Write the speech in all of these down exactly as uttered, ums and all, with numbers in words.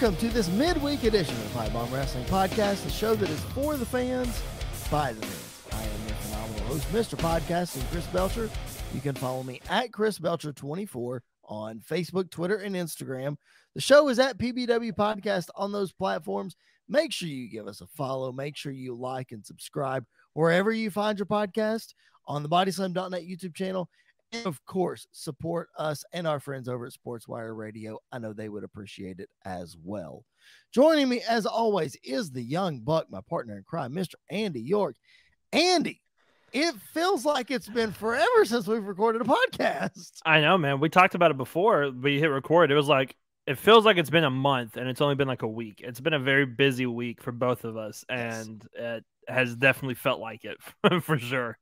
welcome to this midweek edition of the Pipe Bomb Wrestling Podcast, the show that is for the fans, by the fans. I am your phenomenal host, Mister Podcasting, Chris Belcher. You can follow me at Chris Belcher twenty-four on Facebook, Twitter, and Instagram. The show is at P B W Podcast on those platforms. Make sure you give us a follow. Make sure you like and subscribe wherever you find your podcast, on the bodyslam dot net YouTube channel. And of course, support us and our friends over at SportsWire Radio. I know they would appreciate it as well. Joining me, as always, is the young buck, my partner in crime, Mister Andy York. Andy, it feels like it's been forever since we've recorded a podcast. I know, man. We talked about it before we hit record. It was like, it feels like it's been a month and it's only been like a week. It's been a very busy week for both of us, and yes. It has definitely felt like it for sure.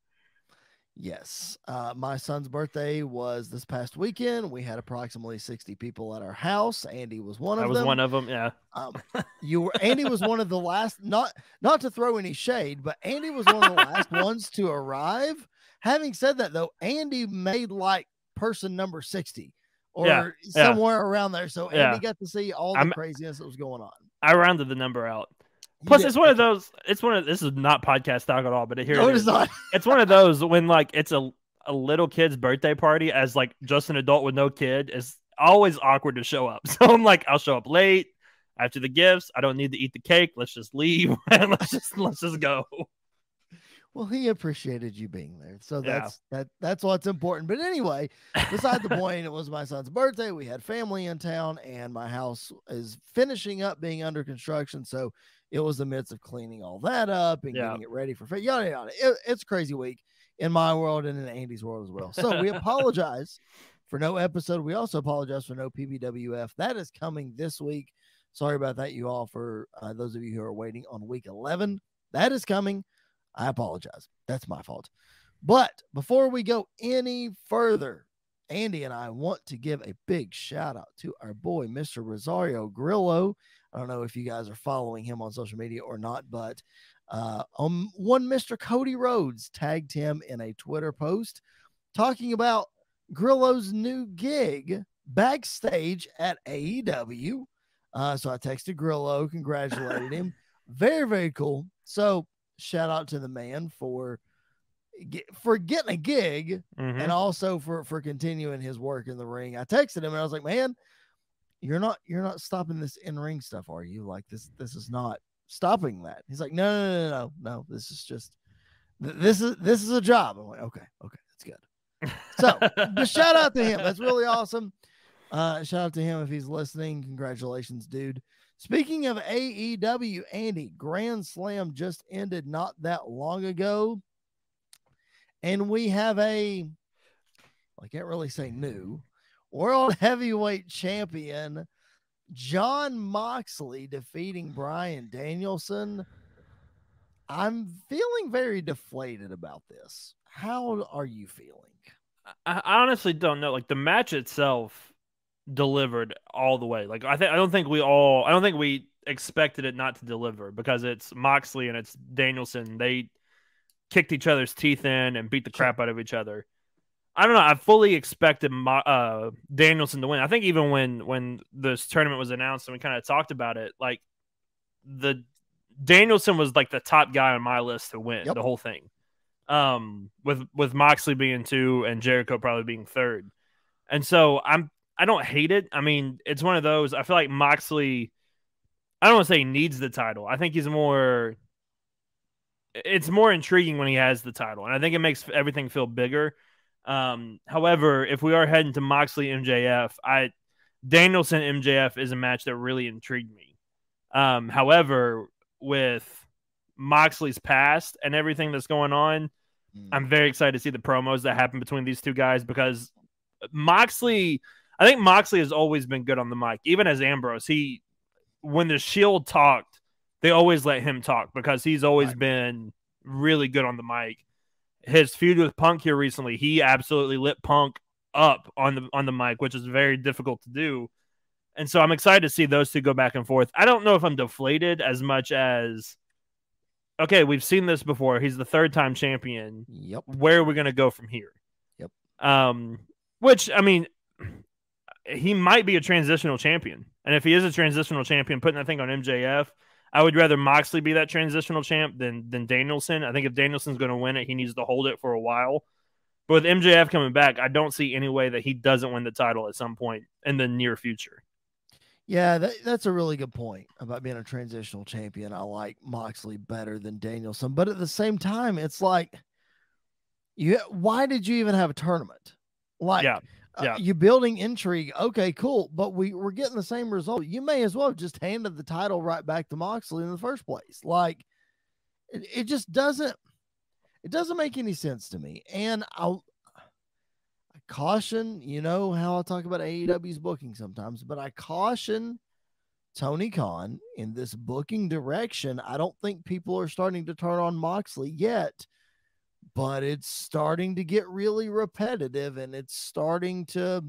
Yes. Uh, my son's birthday was this past weekend. We had approximately sixty people at our house. Andy was one of them. I was them. one of them. Yeah. Um, you were, Andy was one of the last, not, not to throw any shade, but Andy was one of the last ones to arrive. Having said that though, Andy made like person number sixty or yeah, somewhere yeah. around there. So Andy yeah. got to see all the I'm, craziness that was going on. I rounded the number out. Plus, it's one of those. It's one of this is not podcast talk at all, but here no, it is. It's not. It's one of those when like it's a a little kid's birthday party as like just an adult with no kid. It's always awkward to show up. So I'm like, I'll show up late after the gifts. I don't need to eat the cake. Let's just leave and let's just let's just go. Well, he appreciated you being there, so that's yeah. that. That's what's important. But anyway, beside the point, it was my son's birthday. We had family in town, and my house is finishing up being under construction. So it was the midst of cleaning all that up and yeah. getting it ready for yada yada. It, it's a crazy week in my world and in Andy's world as well. So we apologize for no episode. We also apologize for no P B W F. That is coming this week. Sorry about that, you all. For uh, those of you who are waiting on week eleven, that is coming. I apologize. That's my fault. But before we go any further, Andy and I want to give a big shout out to our boy, Mister Rosario Grillo. I don't know if you guys are following him on social media or not, but uh, um, one Mister Cody Rhodes tagged him in a Twitter post talking about Grillo's new gig backstage at A E W. Uh, so I texted Grillo, congratulated him. Very, very cool. So shout out to the man for for getting a gig mm-hmm. and also for for continuing his work in the ring. I texted him and I was like, man, you're not you're not stopping this in-ring stuff, are you? Like this this is not stopping that. He's like, no no no no no this is just this is this is a job. I'm like, okay okay, that's good. So just shout out to him. That's really awesome. Uh shout out to him if he's listening. Congratulations, dude. Speaking of A E W, Andy, Grand Slam just ended not that long ago. And we have a, I can't really say new, World Heavyweight Champion, Jon Moxley, defeating Bryan Danielson. I'm feeling very deflated about this. How are you feeling? I honestly don't know. Like the match itself delivered all the way. Like I think I don't think we all I don't think we expected it not to deliver, because it's Moxley and it's Danielson. They kicked each other's teeth in and beat the crap out of each other. I don't know. I fully expected Mo- uh, Danielson to win. I think even when when this tournament was announced and we kind of talked about it, like the Danielson was like the top guy on my list to win yep. the whole thing. Um, with with Moxley being two and Jericho probably being third. And so I'm I don't hate it. I mean, it's one of those. I feel like Moxley, I don't want to say he needs the title. I think he's more, it's more intriguing when he has the title. And I think it makes everything feel bigger. Um, however, if we are heading to Moxley M J F, I Danielson M J F is a match that really intrigued me. Um, however, with Moxley's past and everything that's going on, mm. I'm very excited to see the promos that happen between these two guys, because Moxley, I think Moxley has always been good on the mic. Even as Ambrose, he, when the Shield talked, they always let him talk because he's always right. been really good on the mic. His feud with Punk here recently, he absolutely lit Punk up on the on the mic, which is very difficult to do. And so I'm excited to see those two go back and forth. I don't know if I'm deflated as much as, okay, we've seen this before. He's the third time champion. Yep. Where are we going to go from here? Yep. Um, which, I mean, he might be a transitional champion. And if he is a transitional champion, putting that thing on M J F, I would rather Moxley be that transitional champ than than Danielson. I think if Danielson's going to win it, he needs to hold it for a while. But with M J F coming back, I don't see any way that he doesn't win the title at some point in the near future. Yeah, that, that's a really good point about being a transitional champion. I like Moxley better than Danielson. But at the same time, it's like, you, why did you even have a tournament? Like, yeah. Yeah. Uh, you building intrigue. Okay, cool. But we, we're getting the same result. You may as well have just handed the title right back to Moxley in the first place. Like, it, it just doesn't, it doesn't make any sense to me. And I'll, I caution, you know how I talk about A E W's booking sometimes, but I caution Tony Khan in this booking direction. I don't think people are starting to turn on Moxley yet, but it's starting to get really repetitive, and it's starting to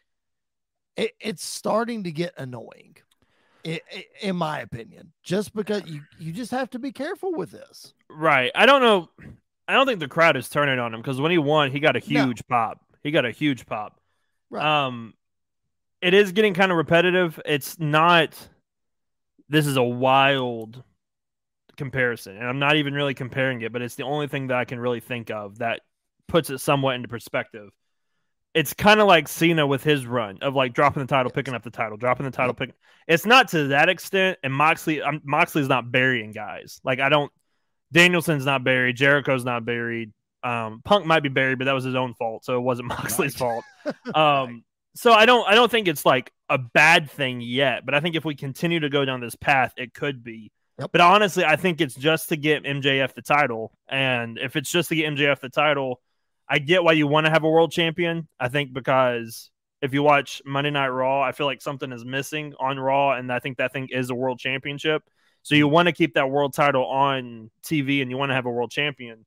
it, it's starting to get annoying, it, it, in my opinion, just because you, you just have to be careful with this. Right. I don't know. I don't think the crowd is turning on him because when he won, he got a huge no. pop. He got a huge pop. Right. Um, it is getting kind of repetitive. It's not, this is a wild comparison, and I'm not even really comparing it, but it's the only thing that I can really think of that puts it somewhat into perspective. It's kind of like Cena with his run of like dropping the title, yes. picking up the title, dropping the title, yep. picking. It's not to that extent, and Moxley, I'm, Moxley's not burying guys. Like I don't, Danielson's not buried, Jericho's not buried. Um, Punk might be buried, but that was his own fault, so it wasn't Moxley's right. fault. Um, right. So I don't, I don't think it's like a bad thing yet, but I think if we continue to go down this path, it could be. Yep. But honestly, I think it's just to get M J F the title, and if it's just to get M J F the title, I get why you want to have a world champion. I think because if you watch Monday Night Raw, I feel like something is missing on Raw, and I think that thing is a world championship. So you want to keep that world title on T V, and you want to have a world champion.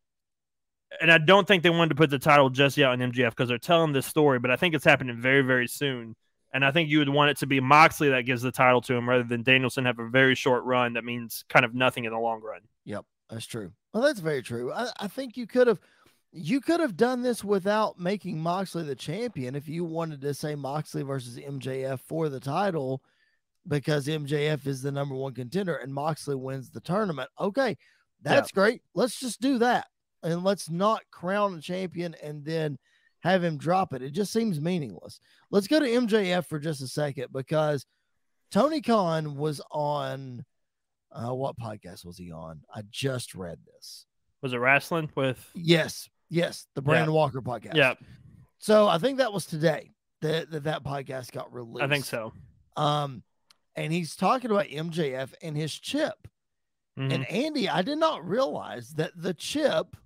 And I don't think they wanted to put the title just yet on M J F because they're telling this story, but I think it's happening very, very soon. And I think you would want it to be Moxley that gives the title to him rather than Danielson have a very short run that means kind of nothing in the long run. Yep, that's true. Well, that's very true. I, I think you could have you could have done this without making Moxley the champion if you wanted to say Moxley versus M J F for the title because M J F is the number one contender and Moxley wins the tournament. Okay, that's yeah. great. Let's just do that. And let's not crown a champion and then have him drop it. It just seems meaningless. Let's go to M J F for just a second because Tony Khan was on, uh, what podcast was he on? I just read this. Was it Wrestling with? Yes. Yes. The Brandon yeah. Walker podcast. Yeah. So I think that was today that, that that podcast got released. I think so. Um, and he's talking about M J F and his chip. Mm-hmm. And Andy, I did not realize that the chip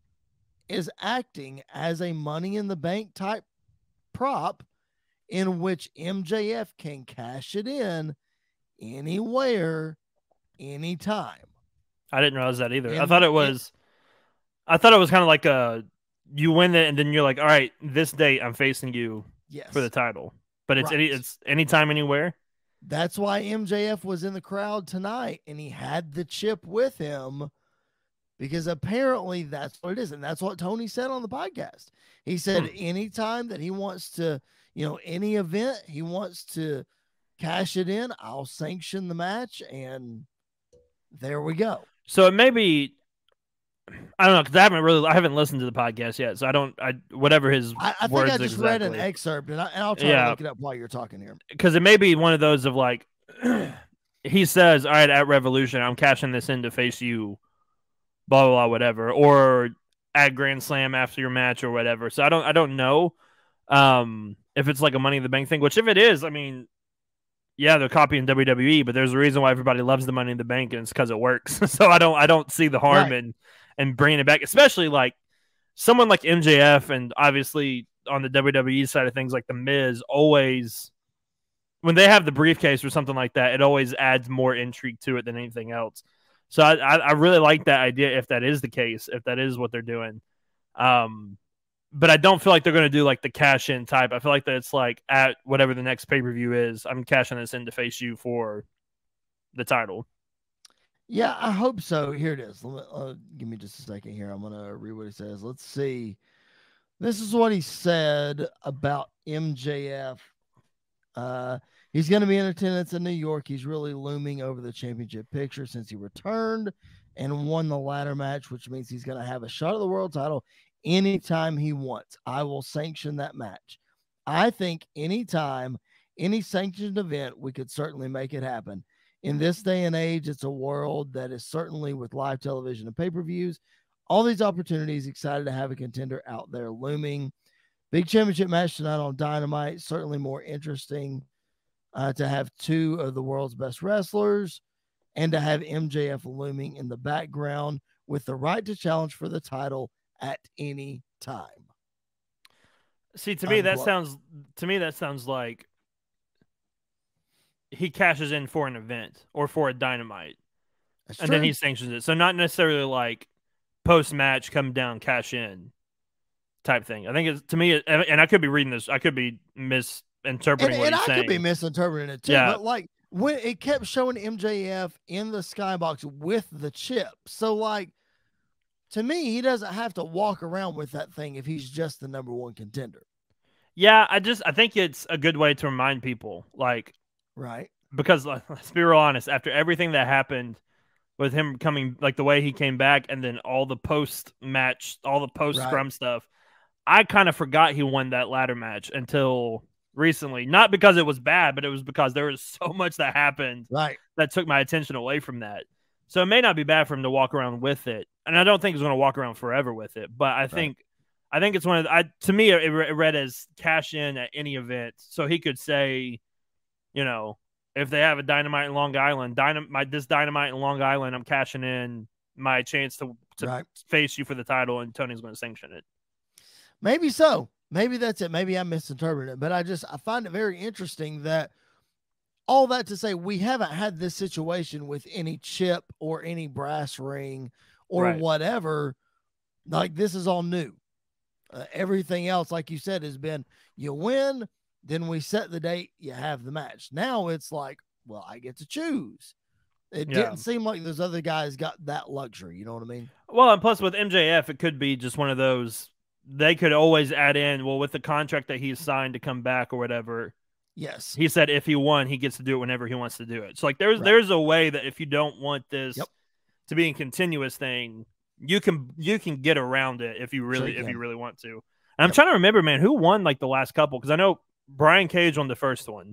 is acting as a Money in the Bank type prop in which M J F can cash it in anywhere, anytime. I didn't realize that either. And I thought it was, it, I thought it was kind of like a, you win it and then you're like, all right, this date I'm facing you yes. for the title, but it's right. any, it's anytime, anywhere. That's why M J F was in the crowd tonight and he had the chip with him. Because apparently that's what it is. And that's what Tony said on the podcast. He said hmm. anytime that he wants to, you know, any event, he wants to cash it in, I'll sanction the match. And there we go. So it may be, I don't know, because I haven't really, I haven't listened to the podcast yet. So I don't, I whatever his I, I think words I just exactly. read an excerpt and, I, and I'll try yeah. to look it up while you're talking here. Because it may be one of those of like, he says, all right, at Revolution, I'm cashing this in to face you. Blah, blah, blah, whatever, or at Grand Slam after your match or whatever. So I don't, I don't know um, if it's like a Money in the Bank thing, which if it is, I mean, yeah, they're copying W W E, but there's a reason why everybody loves the Money in the Bank, and it's because it works. So I don't, I don't see the harm right. in, in bringing it back, especially like someone like M J F and obviously on the W W E side of things, like the Miz always, when they have the briefcase or something like that, it always adds more intrigue to it than anything else. So I, I really like that idea if that is the case, if that is what they're doing. Um, but I don't feel like they're going to do like the cash in type. I feel like that it's like at whatever the next pay-per-view is, I'm cashing this in to face you for the title. Yeah, I hope so. Here it is. Uh, give me just a second here. I'm going to read what he says. Let's see. This is what he said about M J F Uh, he's going to be in attendance in New York. He's really looming over the championship picture since he returned and won the ladder match, which means he's going to have a shot at the world title anytime he wants. I will sanction that match. I think anytime, any sanctioned event, we could certainly make it happen. In this day and age, it's a world that is certainly with live television and pay-per-views, all these opportunities, excited to have a contender out there looming. Big championship match tonight on Dynamite. Certainly more interesting uh, to have two of the world's best wrestlers and to have M J F looming in the background with the right to challenge for the title at any time. See, to me, Unquote. that sounds to me that sounds like he cashes in for an event or for a Dynamite, That's and true. then he sanctions it. So not necessarily like post match, come down, cash in type thing. I think it's to me, and I could be reading this, I could be misinterpreting and, what and he's I saying. could be misinterpreting it too. Yeah. But like when it kept showing M J F in the skybox with the chip, so like to me, he doesn't have to walk around with that thing if he's just the number one contender. Yeah, I just I think it's a good way to remind people, like, right? Because let's be real honest, after everything that happened with him coming, like the way he came back, and then all the post match, all the post scrum right. stuff, I kind of forgot he won that ladder match until recently. Not because it was bad, but it was because there was so much that happened right. that took my attention away from that. So it may not be bad for him to walk around with it, and I don't think he's going to walk around forever with it. But I think, right. I think it's one of the, I to me it, it read as cash in at any event, so he could say, you know, if they have a Dynamite in Long Island, Dynamite this Dynamite in Long Island, I'm cashing in my chance to to right. face you for the title, and Tony's going to sanction it. Maybe so. Maybe that's it. Maybe I'm misinterpreting it, but I just I find it very interesting that. All that to say, we haven't had this situation with any chip or any brass ring or right. whatever. Like, this is all new. Uh, everything else, like you said, has been you win, then we set the date, you have the match. Now it's like, well, I get to choose. It yeah. didn't seem like those other guys got that luxury. You know what I mean? Well, and plus with M J F, it could be just one of those, they could always add in, well, with the contract that he's signed to come back or whatever. Yes. He said if he won, he gets to do it whenever he wants to do it. So like there's right. there's a way that if you don't want this yep. to be a continuous thing, you can you can get around it if you really sure you if you really want to. And yep. I'm trying to remember, man, who won like the last couple, because I know Brian Cage won the first one.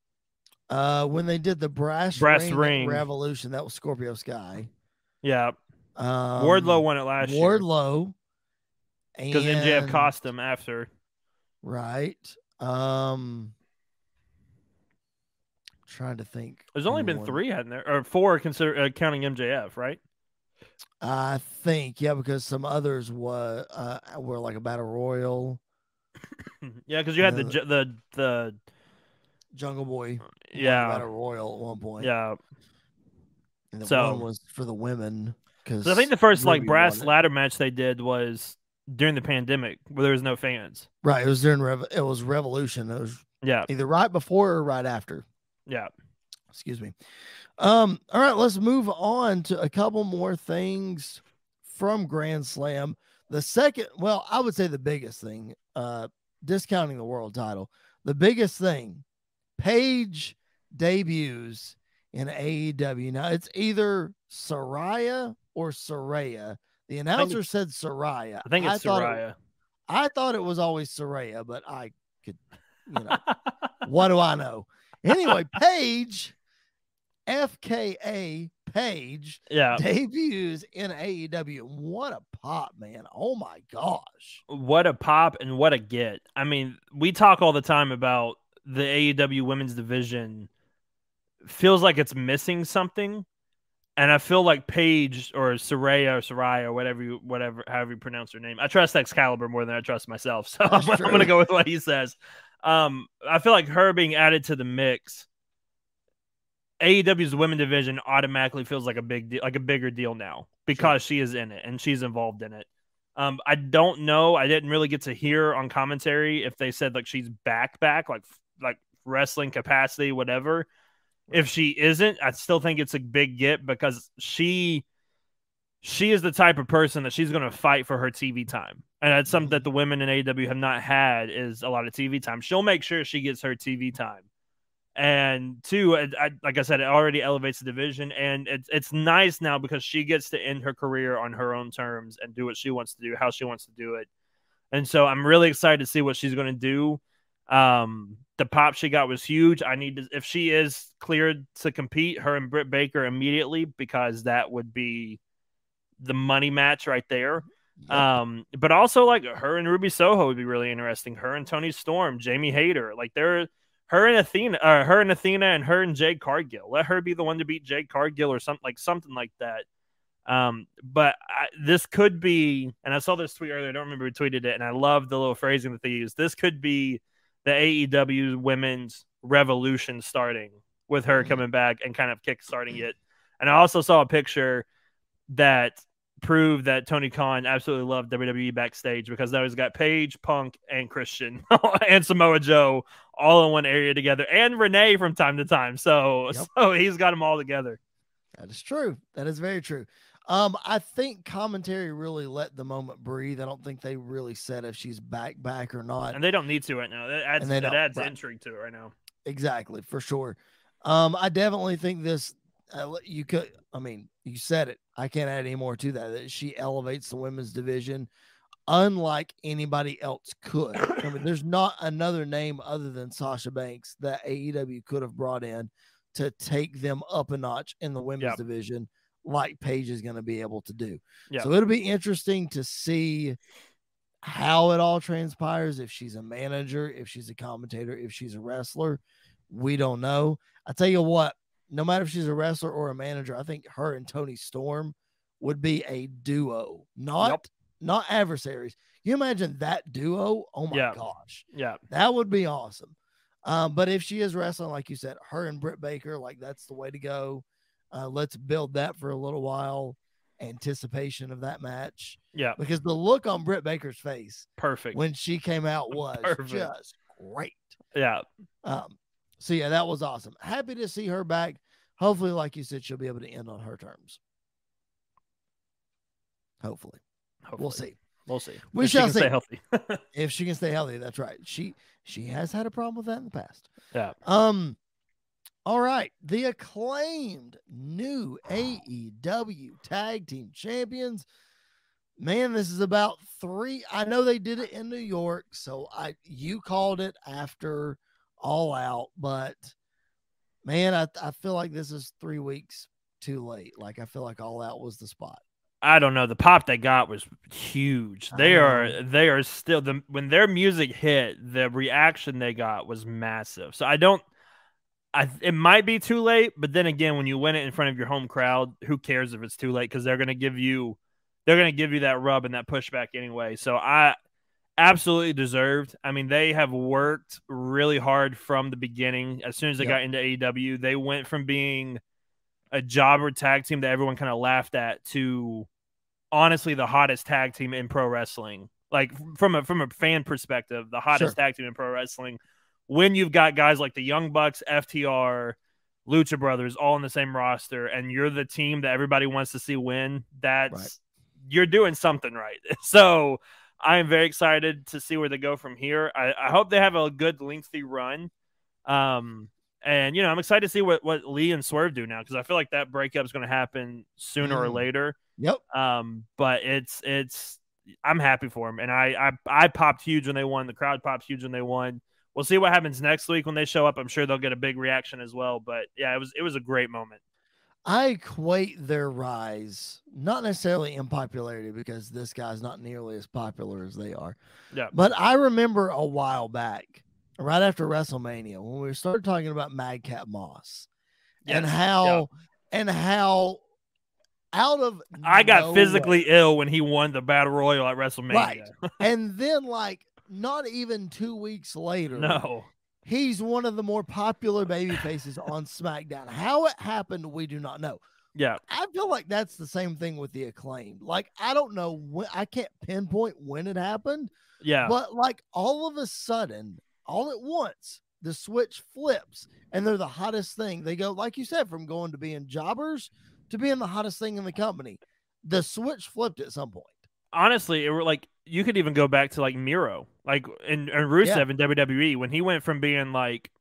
Uh when they did the brass, brass ring, ring Revolution, that was Scorpio Sky. Yeah. Um, Wardlow won it last Wardlow, year. Wardlow. Because M J F cost him after. Right. Um Trying to think. There's only been three, hadn't there? Or four, consider uh, counting M J F, right? I think, yeah, because some others were uh, were like a battle royal. Yeah, because you had uh, the the the Jungle Boy, yeah, battle royal at one point. Yeah, and the so one was for the women. Because so I think the first Ruby like brass ladder match they did was during the pandemic, where there was no fans. Right, it was during Rev- it was Revolution. It was yeah, either right before or right after. Yeah. Excuse me. Um, all right, let's move on to a couple more things from Grand Slam. The second, well, I would say the biggest thing, uh, discounting the world title, the biggest thing, Paige debuts in A E W. Now, it's either Saraya or Saraya. The announcer said Saraya. I think it's I Saraya. It, I thought it was always Saraya, but I could, you know, what do I know? Anyway, Paige, F K A Paige, yeah. debuts in A E W. What a pop, man. Oh, my gosh. What a pop and what a get. I mean, we talk all the time about the A E W women's division feels like it's missing something. And I feel like Paige or Saraya or Saraya or whatever, you, whatever, however you pronounce her name. I trust Excalibur more than I trust myself. So I'm, I'm going to go with what he says. Um, I feel like her being added to the mix, A E W's women division automatically feels like a big deal, like a bigger deal now because sure. she is in it and she's involved in it. Um, I don't know. I didn't really get to hear on commentary if they said like she's back, back, like like wrestling capacity, whatever. Right. If she isn't, I still think it's a big get because she she is the type of person that she's going to fight for her T V time. And that's something that the women in A E W have not had is a lot of T V time. She'll make sure she gets her T V time. And two, I, I, like I said, it already elevates the division, and it's it's nice now because she gets to end her career on her own terms and do what she wants to do, how she wants to do it. And so I'm really excited to see what she's going to do. Um, the pop she got was huge. I need to, if she is cleared to compete, her and Britt Baker immediately, because that would be the money match right there. Yep. Um, but also like her and Ruby Soho would be really interesting. Her and Toni Storm, Jamie Hayter, like they're her and Athena, uh, her and Athena, and her and Jade Cargill. Let her be the one to beat Jade Cargill or something like something like that. Um, but I, this could be, and I saw this tweet earlier. I don't remember who tweeted it, and I love the little phrasing that they use. This could be the A E W women's revolution starting with her coming back and kind of kickstarting it. And I also saw a picture that proved that Tony Khan absolutely loved W W E backstage, because now he's got Paige, Punk, and Christian and Samoa Joe all in one area together, and Renee from time to time. So, yep. so he's got them all together. That is true. That is very true. Um, I think commentary really let the moment breathe. I don't think they really said if she's back, back or not. And they don't need to right now. That adds, that adds right. intrigue to it right now. Exactly, for sure. Um, I definitely think this, uh, you could, I mean, you said it. I can't add any more to that. That she elevates the women's division unlike anybody else could. I mean, there's not another name other than Sasha Banks that A E W could have brought in to take them up a notch in the women's yep. division, like Paige is going to be able to do. Yep. So it'll be interesting to see how it all transpires. If she's a manager, if she's a commentator, if she's a wrestler, we don't know. I tell you what, no matter if she's a wrestler or a manager, I think her and Toni Storm would be a duo, not, yep. not adversaries. You imagine that duo? Oh my yeah. gosh. Yeah. That would be awesome. Um, but if she is wrestling, like you said, her and Britt Baker, like that's the way to go. Uh, let's build that for a little while. Anticipation of that match. Yeah. Because the look on Britt Baker's face perfect when she came out was perfect. just great. Yeah. Um, so yeah, that was awesome. Happy to see her back. Hopefully, like you said, she'll be able to end on her terms. Hopefully. Hopefully. We'll see. We'll see. We if shall she can see. Stay healthy. If she can stay healthy, that's right. She she has had a problem with that in the past. Yeah. Um. All right. The acclaimed new A E W Tag Team Champions. Man, this is about three. I know they did it in New York, so I you called it after All Out, but man, I I feel like this is three weeks too late. Like I feel like All Out was the spot. I don't know. The pop they got was huge. They are they are still the when their music hit, the reaction they got was massive. So I don't I it might be too late, but then again, when you win it in front of your home crowd, who cares if it's too late, because they're gonna give you they're gonna give you that rub and that pushback anyway. So I absolutely deserved. I mean, they have worked really hard from the beginning. As soon as they yep. got into A E W, they went from being a jobber tag team that everyone kind of laughed at to honestly the hottest tag team in pro wrestling. Like from a from a fan perspective, the hottest sure. tag team in pro wrestling. When you've got guys like the Young Bucks, F T R, Lucha Brothers all on the same roster, and you're the team that everybody wants to see win, that's right. You're doing something right. So I am very excited to see where they go from here. I, I hope they have a good lengthy run. Um, And, you know, I'm excited to see what, what Lee and Swerve do now, because I feel like that breakup is going to happen sooner mm. or later. Yep. Um, but it's, it's, I'm happy for them. And I, I, I popped huge when they won. The crowd popped huge when they won. We'll see what happens next week when they show up. I'm sure they'll get a big reaction as well. But yeah, it was, it was a great moment. I equate their rise, not necessarily in popularity, because this guy's not nearly as popular as they are. Yeah. But I remember a while back, right after WrestleMania, when we started talking about Madcap Moss yes. and how, yeah. and how out of I got no physically way, ill when he won the Battle Royal at WrestleMania. Right. And then like not even two weeks later, no, he's one of the more popular baby faces on SmackDown. How it happened, we do not know. Yeah. I feel like that's the same thing with the Acclaimed. Like, I don't know when, I can't pinpoint when it happened. Yeah. But like all of a sudden, all at once, the switch flips and they're the hottest thing. They go, like you said, from going to being jobbers to being the hottest thing in the company. The switch flipped at some point. Honestly, it were like you could even go back to like Miro, like in, in Rusev yeah. in W W E, when he went from being like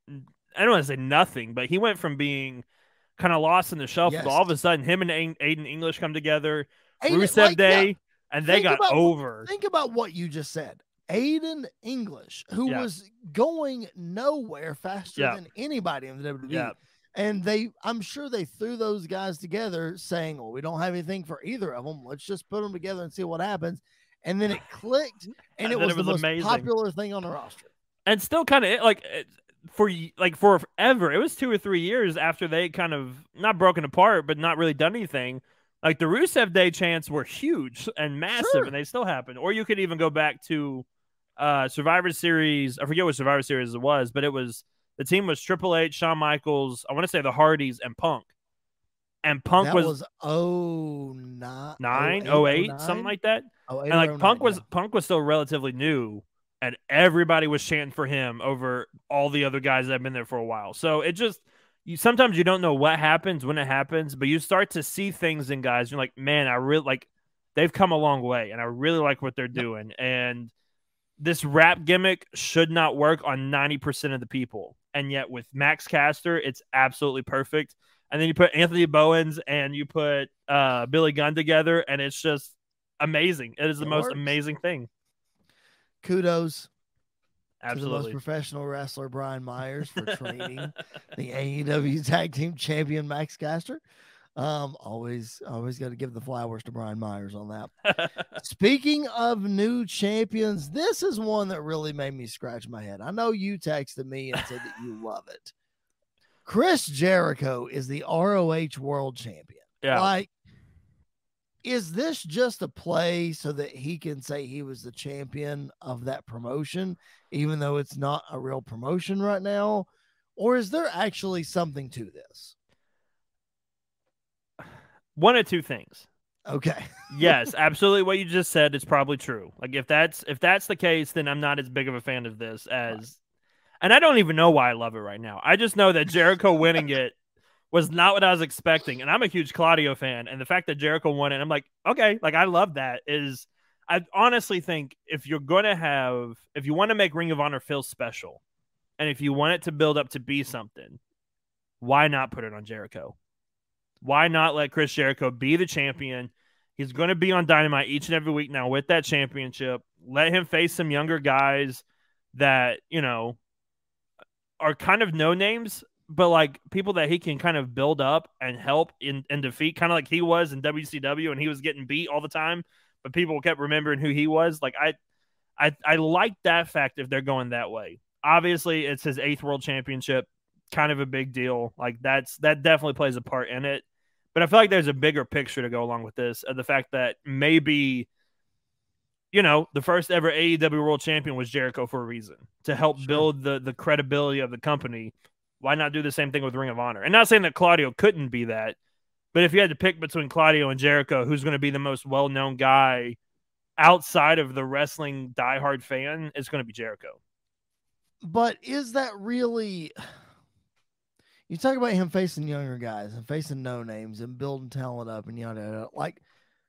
I don't want to say nothing, but he went from being kind of lost in the shuffle Yes. to all of a sudden him and Aiden English come together, Aiden, Rusev like, Day, yeah, and they got about, over. Think about what you just said. Aiden English, who yeah. was going nowhere faster yeah. than anybody in the W W E. Yeah. And they, I'm sure they threw those guys together saying, well, we don't have anything for either of them. Let's just put them together and see what happens. And then it clicked, and, and it, was it was the most amazing. popular thing on the roster. And still kind of like for like forever, it was two or three years after they kind of not broken apart, but not really done anything. Like the Rusev Day chants were huge and massive, sure. and they still happen. Or you could even go back to uh, Survivor Series. I forget what Survivor Series it was, but it was the team was Triple H, Shawn Michaels, I want to say the Hardys, and Punk. And Punk that was, was oh nine, nine, oh eight, something like that. Oh, and like Punk was yeah. Punk was still relatively new, and everybody was chanting for him over all the other guys that have been there for a while. So it just you sometimes you don't know what happens when it happens, but you start to see things in guys. You're like, man, I really like they've come a long way, and I really like what they're doing. And this rap gimmick should not work on ninety percent of the people, and yet with Max Caster, it's absolutely perfect. And then you put Anthony Bowens and you put uh, Billy Gunn together, and it's just amazing. It is the it most works. amazing thing. Kudos Absolutely. to the most professional wrestler, Brian Myers, for training the A E W Tag Team Champion, Max Caster. Um, always, always got to give the flowers to Brian Myers on that. Speaking of new champions, this is one that really made me scratch my head. I know you texted me and said that you love it. Chris Jericho is the R O H World Champion. Yeah. Like, is this just a play so that he can say he was the champion of that promotion, even though it's not a real promotion right now? Or is there actually something to this? One of two things. Okay. Yes, absolutely. What you just said is probably true. Like if that's if that's the case, then I'm not as big of a fan of this as right. And I don't even know why I love it right now. I just know that Jericho winning it was not what I was expecting. And I'm a huge Claudio fan. And the fact that Jericho won it, I'm like, okay, like I love that. Is I honestly think if you're going to have, if you want to make Ring of Honor feel special, and if you want it to build up to be something, why not put it on Jericho? Why not let Chris Jericho be the champion? He's going to be on Dynamite each and every week now with that championship. Let him face some younger guys that, you know, are kind of no names, but like people that he can kind of build up and help in and defeat, kind of like he was in W C W and he was getting beat all the time, but people kept remembering who he was. Like I, I, I like that fact if they're going that way. Obviously, it's his eighth world championship, kind of a big deal. Like that's that definitely plays a part in it. But I feel like there's a bigger picture to go along with this, of the fact that maybe, you know, the first ever A E W World Champion was Jericho for a reason, to help sure. build the the credibility of the company. Why not do the same thing with Ring of Honor? And not saying that Claudio couldn't be that, but if you had to pick between Claudio and Jericho, who's going to be the most well-known guy outside of the wrestling diehard fan, it's going to be Jericho. But is that really... You talk about him facing younger guys and facing no names and building talent up and yada yada. Like,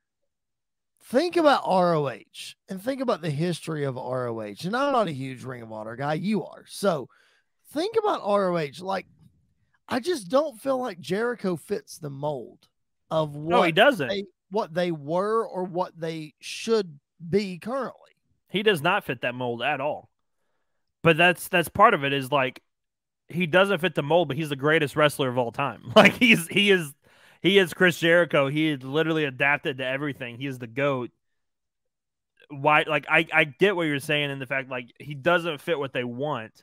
think about R O H and think about the history of R O H. And I'm not a huge Ring of Honor guy. You are. So think about R O H. Like, I just don't feel like Jericho fits the mold of what, no, he doesn't. They, what they were or what they should be currently. He does not fit that mold at all. But that's that's part of it, is like, he doesn't fit the mold, but he's the greatest wrestler of all time. Like he's he is he is Chris Jericho. He is literally adapted to everything. He is the GOAT. Why? Like I I get what you're saying in the fact like he doesn't fit what they want,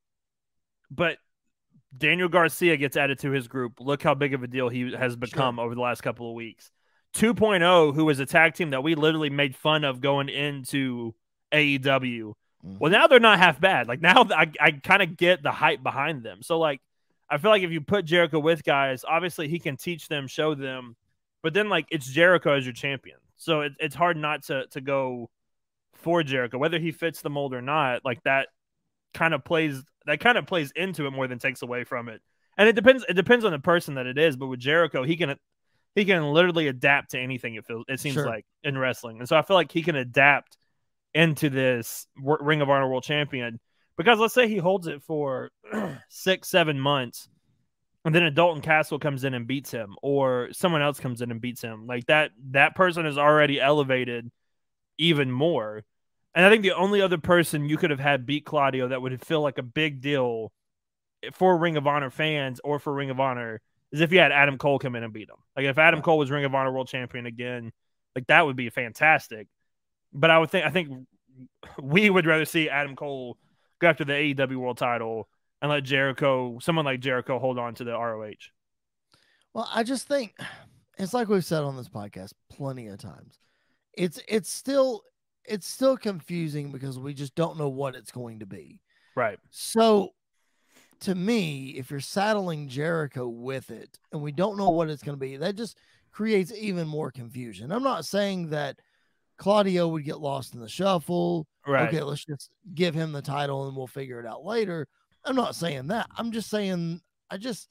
but Daniel Garcia gets added to his group. Look how big of a deal he has become sure. over the last couple of weeks. two point oh, who was a tag team that we literally made fun of going into A E W. Well, now they're not half bad. Like now I, I kind of get the hype behind them. So like, I feel like if you put Jericho with guys, obviously he can teach them, show them, but then like it's Jericho as your champion. So it, it's hard not to, to go for Jericho, whether he fits the mold or not. Like that kind of plays, that kind of plays into it more than takes away from it. And it depends, it depends on the person that it is. But with Jericho, he can, he can literally adapt to anything. It feels, it seems sure. like in wrestling. And so I feel like he can adapt into this Ring of Honor World Champion. Because let's say he holds it for six, seven months, and then a Dalton Castle comes in and beats him, or someone else comes in and beats him. Like that, that person is already elevated even more. And I think the only other person you could have had beat Claudio that would feel like a big deal for Ring of Honor fans or for Ring of Honor is if you had Adam Cole come in and beat him. Like if Adam Cole was Ring of Honor World Champion again, like that would be fantastic. But I would think I think we would rather see Adam Cole go after the A E W World Title and let Jericho, someone like Jericho, hold on to the R O H. Well, I just think it's like we've said on this podcast plenty of times. It's it's still it's still confusing because we just don't know what it's going to be. Right. So to me, if you're saddling Jericho with it and we don't know what it's going to be, that just creates even more confusion. I'm not saying that Claudio would get lost in the shuffle. Right. Okay, let's just give him the title and we'll figure it out later. I'm not saying that. I'm just saying, I just,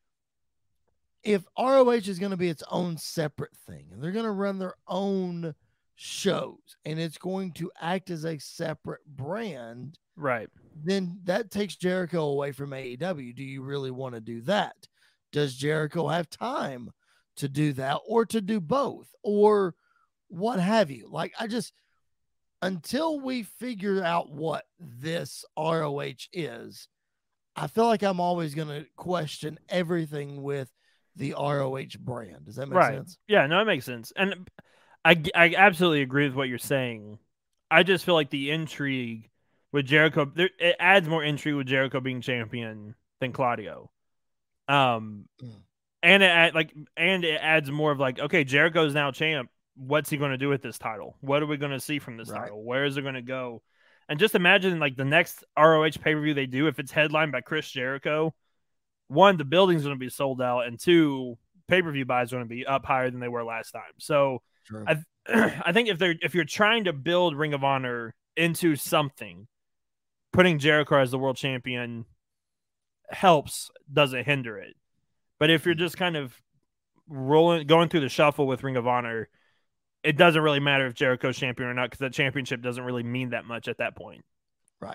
if R O H is going to be its own separate thing and they're going to run their own shows and it's going to act as a separate brand, right, then that takes Jericho away from A E W. Do you really want to do that? Does Jericho have time to do that or to do both or what have you? Like, I just, until we figure out what this R O H is, I feel like I'm always going to question everything with the R O H brand. Does that make right. sense? Yeah, no, it makes sense. And I, I absolutely agree with what you're saying. I just feel like the intrigue with Jericho, there, it adds more intrigue with Jericho being champion than Claudio. Um, mm. and it like, and it adds more of like, okay, Jericho's now champ. What's he going to do with this title? What are we going to see from this right. title? Where is it going to go? And just imagine like the next R O H pay-per-view they do, if it's headlined by Chris Jericho, one, the building's going to be sold out, and two, pay-per-view buys are going to be up higher than they were last time. So sure. I I think if they're if you're trying to build Ring of Honor into something, putting Jericho as the world champion helps, doesn't hinder it. But if you're just kind of rolling, going through the shuffle with Ring of Honor, it doesn't really matter if Jericho's champion or not, because that championship doesn't really mean that much at that point. Right.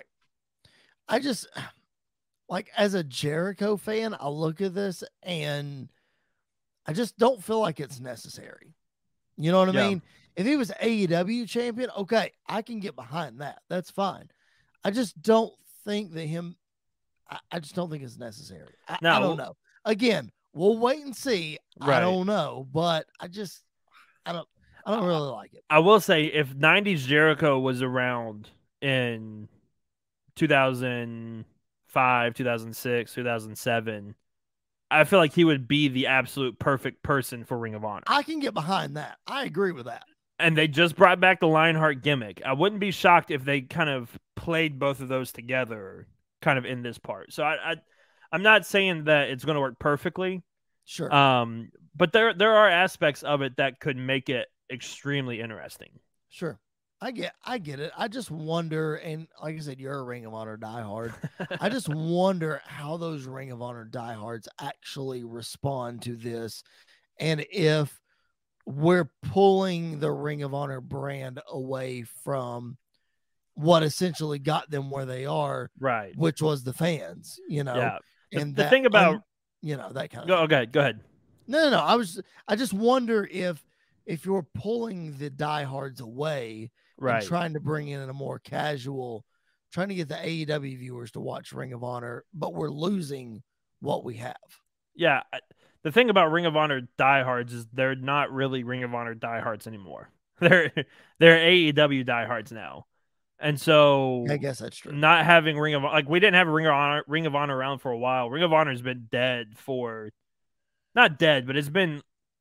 I just, like, as a Jericho fan, I look at this and I just don't feel like it's necessary. You know what I yeah. mean? If he was A E W champion, okay, I can get behind that. That's fine. I just don't think that him, I, I just don't think it's necessary. I, no, I don't know. Again, we'll wait and see. Right. I don't know, but I just, I don't, I don't really like it. I will say, if nineties Jericho was around in two thousand five, two thousand six, two thousand seven, I feel like he would be the absolute perfect person for Ring of Honor. I can get behind that. I agree with that. And they just brought back the Lionheart gimmick. I wouldn't be shocked if they kind of played both of those together kind of in this part. So I, I I'm not saying that it's going to work perfectly. Sure. Um, but there there are aspects of it that could make it extremely interesting. Sure. I get I get it. I just wonder, and like I said, you're a Ring of Honor diehard. I just wonder how those Ring of Honor diehards actually respond to this, and if we're pulling the Ring of Honor brand away from what essentially got them where they are, right? Which was the fans, you know. Yeah. And the, the that, thing about um, you know, that kind of go okay, go ahead. No, no, no. I was I just wonder if if you're pulling the diehards away, right, and trying to bring in a more casual, trying to get the A E W viewers to watch Ring of Honor, but we're losing what we have. Yeah. The thing about Ring of Honor diehards is they're not really Ring of Honor diehards anymore. They're they're A E W diehards now. And so I guess that's true. Not having Ring of Honor, like we didn't have a Ring of Honor Ring of Honor around for a while. Ring of Honor has been dead for not dead, but it's been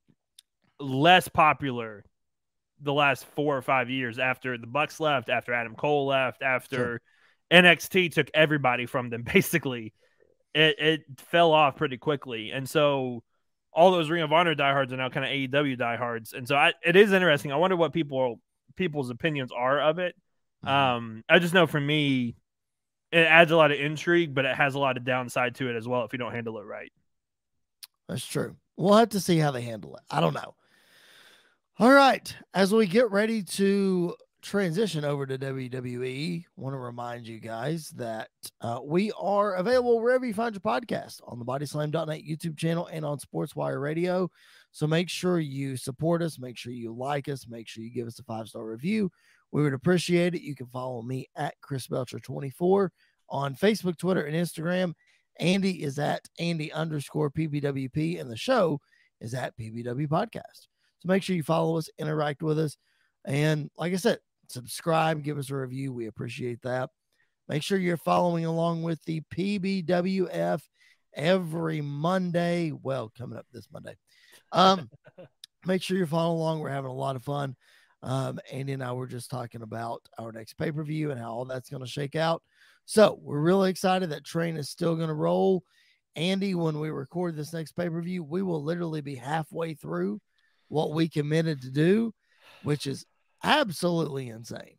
less popular the last four or five years after the Bucks left, after Adam Cole left, after sure. N X T took everybody from them. Basically, it it fell off pretty quickly, and so all those Ring of Honor diehards are now kind of A E W diehards, and so I, it is interesting. I wonder what people people's opinions are of it. Mm-hmm. Um, I just know for me, it adds a lot of intrigue, but it has a lot of downside to it as well if you don't handle it right. That's true. We'll have to see how they handle it. I don't know. All right. As we get ready to transition over to W W E, want to remind you guys that uh, we are available wherever you find your podcast, on the body slam dot net YouTube channel and on SportsWire Radio. So make sure you support us. Make sure you like us. Make sure you give us a five-star review. We would appreciate it. You can follow me at Chris Belcher twenty-four on Facebook, Twitter, and Instagram. Andy is at Andy underscore P B W P, and the show is at P B W Podcast. So make sure you follow us, interact with us, and like I said, subscribe, give us a review. We appreciate that. Make sure you're following along with the P B W F every Monday. Well, coming up this Monday. Um, make sure you're following along. We're having a lot of fun. Um, Andy and I were just talking about our next pay-per-view and how all that's going to shake out. So we're really excited that train is still going to roll. Andy, when we record this next pay-per-view, we will literally be halfway through what we committed to do, which is absolutely insane.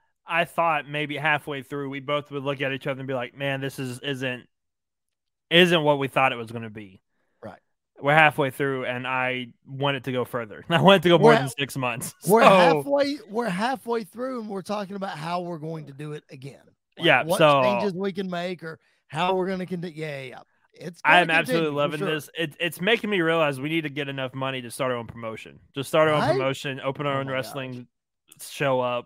I thought maybe halfway through we both would look at each other and be like, man, this is isn't isn't what we thought it was going to be. Right. We're halfway through, and I want it to go further. I want it to go more we're, than six months. We're so, halfway. We're halfway through, and we're talking about how we're going to do it again. Like yeah. What so, changes we can make, or how we're going to continue. Yeah, yeah, yeah. It's. I am continue, absolutely loving sure. this. It, it's making me realize we need to get enough money to start our own promotion. Just start our Right? own promotion, open our Oh own my wrestling show up,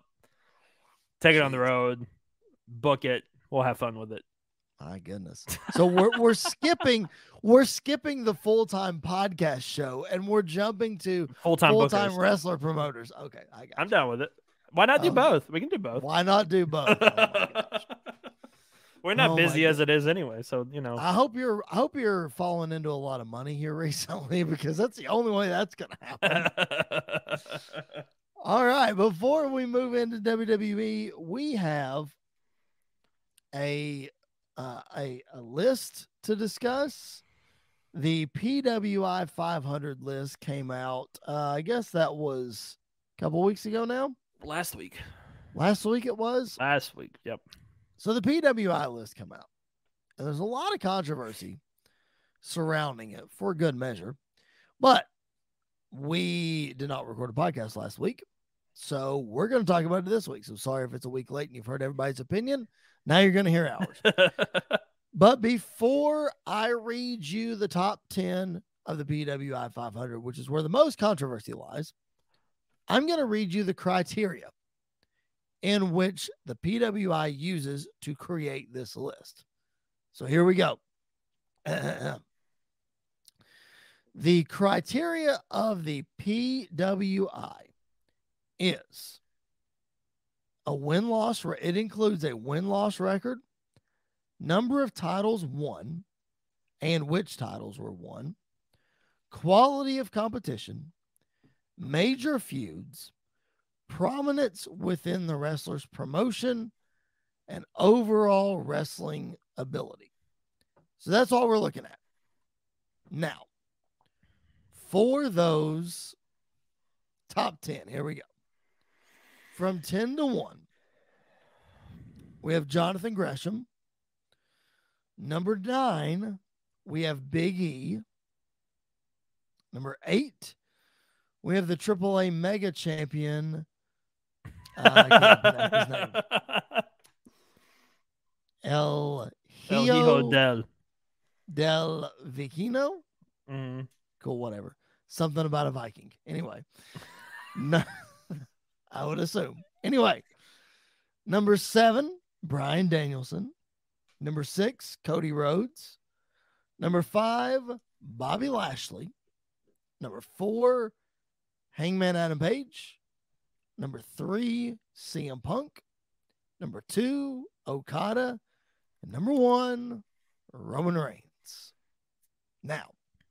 take it on the Jeez. road, book it. We'll have fun with it. My goodness. So we're we're skipping we're skipping the full-time podcast show, and we're jumping to Full-time full-time bookers. wrestler promoters. Okay, I got I'm you. down with it. Why not do Um, both? We can do both. Why not do both? Oh my gosh. We're not Oh my busy as it is anyway, so you know. I hope you're I hope you're falling into a lot of money here recently, because that's the only way that's gonna happen. All right, before we move into W W E, we have a uh, a, a list to discuss. The P W I five hundred list came out. Uh, I guess that was a couple weeks ago now. Last week. Last week it was. Last week. Yep. So the P W I list come out, and there's a lot of controversy surrounding it for good measure. But we did not record a podcast last week, so we're going to talk about it this week. So sorry if it's a week late and you've heard everybody's opinion. Now you're going to hear ours. But before I read you the top ten of the P W I five hundred, which is where the most controversy lies, I'm going to read you the criteria in which the P W I uses to create this list. So here we go. The criteria of the P W I is a win-loss. It includes a win-loss record, number of titles won, and which titles were won, quality of competition, major feuds, prominence within the wrestler's promotion, and overall wrestling ability. So that's all we're looking at. Now, for those top ten, here we go. From ten to one, we have Jonathan Gresham. Number nine, we have Big E. Number eight, we have the triple A Mega Champion. Uh, I can't pronounce his name. El El Hijo Hijo del. del Viquino. Mm. Cool, whatever. Something about a Viking. Anyway, no, I would assume. Anyway, number seven, Bryan Danielson. Number six, Cody Rhodes. Number five, Bobby Lashley. Number four, Hangman Adam Page. Number three, C M Punk. Number two, Okada. And number one, Roman Reigns. Now,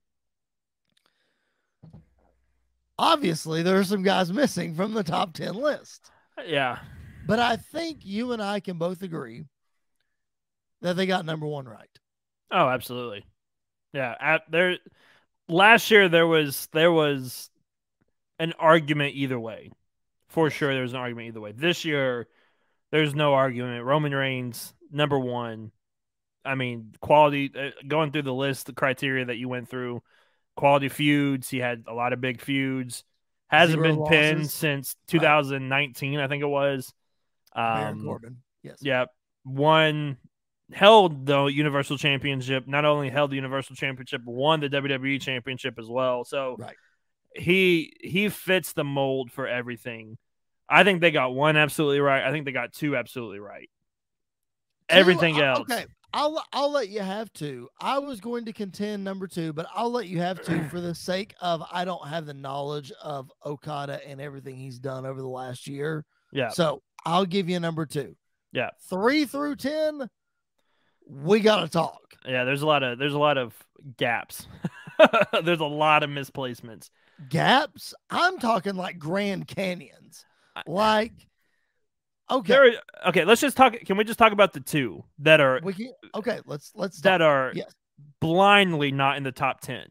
obviously, there are some guys missing from the top ten list. Yeah. But I think you and I can both agree that they got number one right. Oh, absolutely. Yeah. At, there. Last year there was there was an argument either way. For sure, there was an argument either way. This year, there's no argument. Roman Reigns, number one. I mean, quality. Uh, going through the list, the criteria that you went through, quality feuds. He had a lot of big feuds. Hasn't Zero been pinned losses. since two thousand nineteen, right. I think it was. Baron Um, Corbin. Yes. Yep. Won, held the Universal Championship. Not only held the Universal Championship, won the W W E Championship as well. So right. he he fits the mold for everything. I think they got one absolutely right. I think they got two absolutely right. Two, everything else. Okay. I'll I'll let you have two. I was going to contend number two, but I'll let you have two for the sake of I don't have the knowledge of Okada and everything he's done over the last year. Yeah. So I'll give you number two. Yeah. Three through ten, we gotta talk. Yeah, there's a lot of there's a lot of gaps. There's a lot of misplacements. Gaps? I'm talking like Grand Canyons. Like okay. There, okay, let's just talk. Can we just talk about the two that are we can, okay, let's let's that talk. are yes. blindly not in the top ten.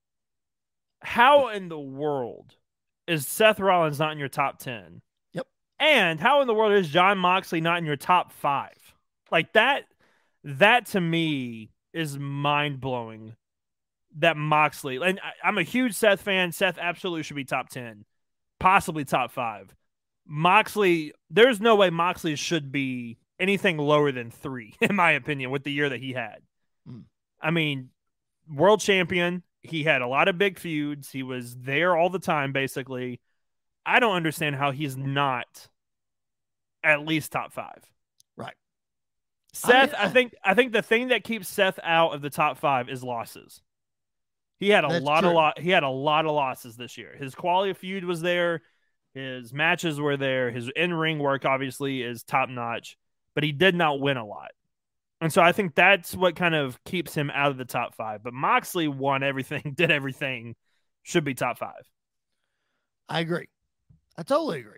How in the world is Seth Rollins not in your top ten? Yep. And how in the world is Jon Moxley not in your top five? Like that, that to me is mind-blowing that Moxley, and I, I'm a huge Seth fan. Seth absolutely should be top ten, possibly top five. Moxley, there's no way Moxley should be anything lower than three, in my opinion, with the year that he had. Mm. I mean, world champion. He had a lot of big feuds. He was there all the time, basically. I don't understand how he's not at least top five. Right. Seth, I, mean, I think I think the thing that keeps Seth out of the top five is losses. He had a lot true. of lot. He had a lot of losses this year. His quality of feud was there. His matches were there. His in-ring work obviously is top notch, but he did not win a lot. And so I think that's what kind of keeps him out of the top five. But Moxley won everything, did everything, should be top five. I agree. I totally agree.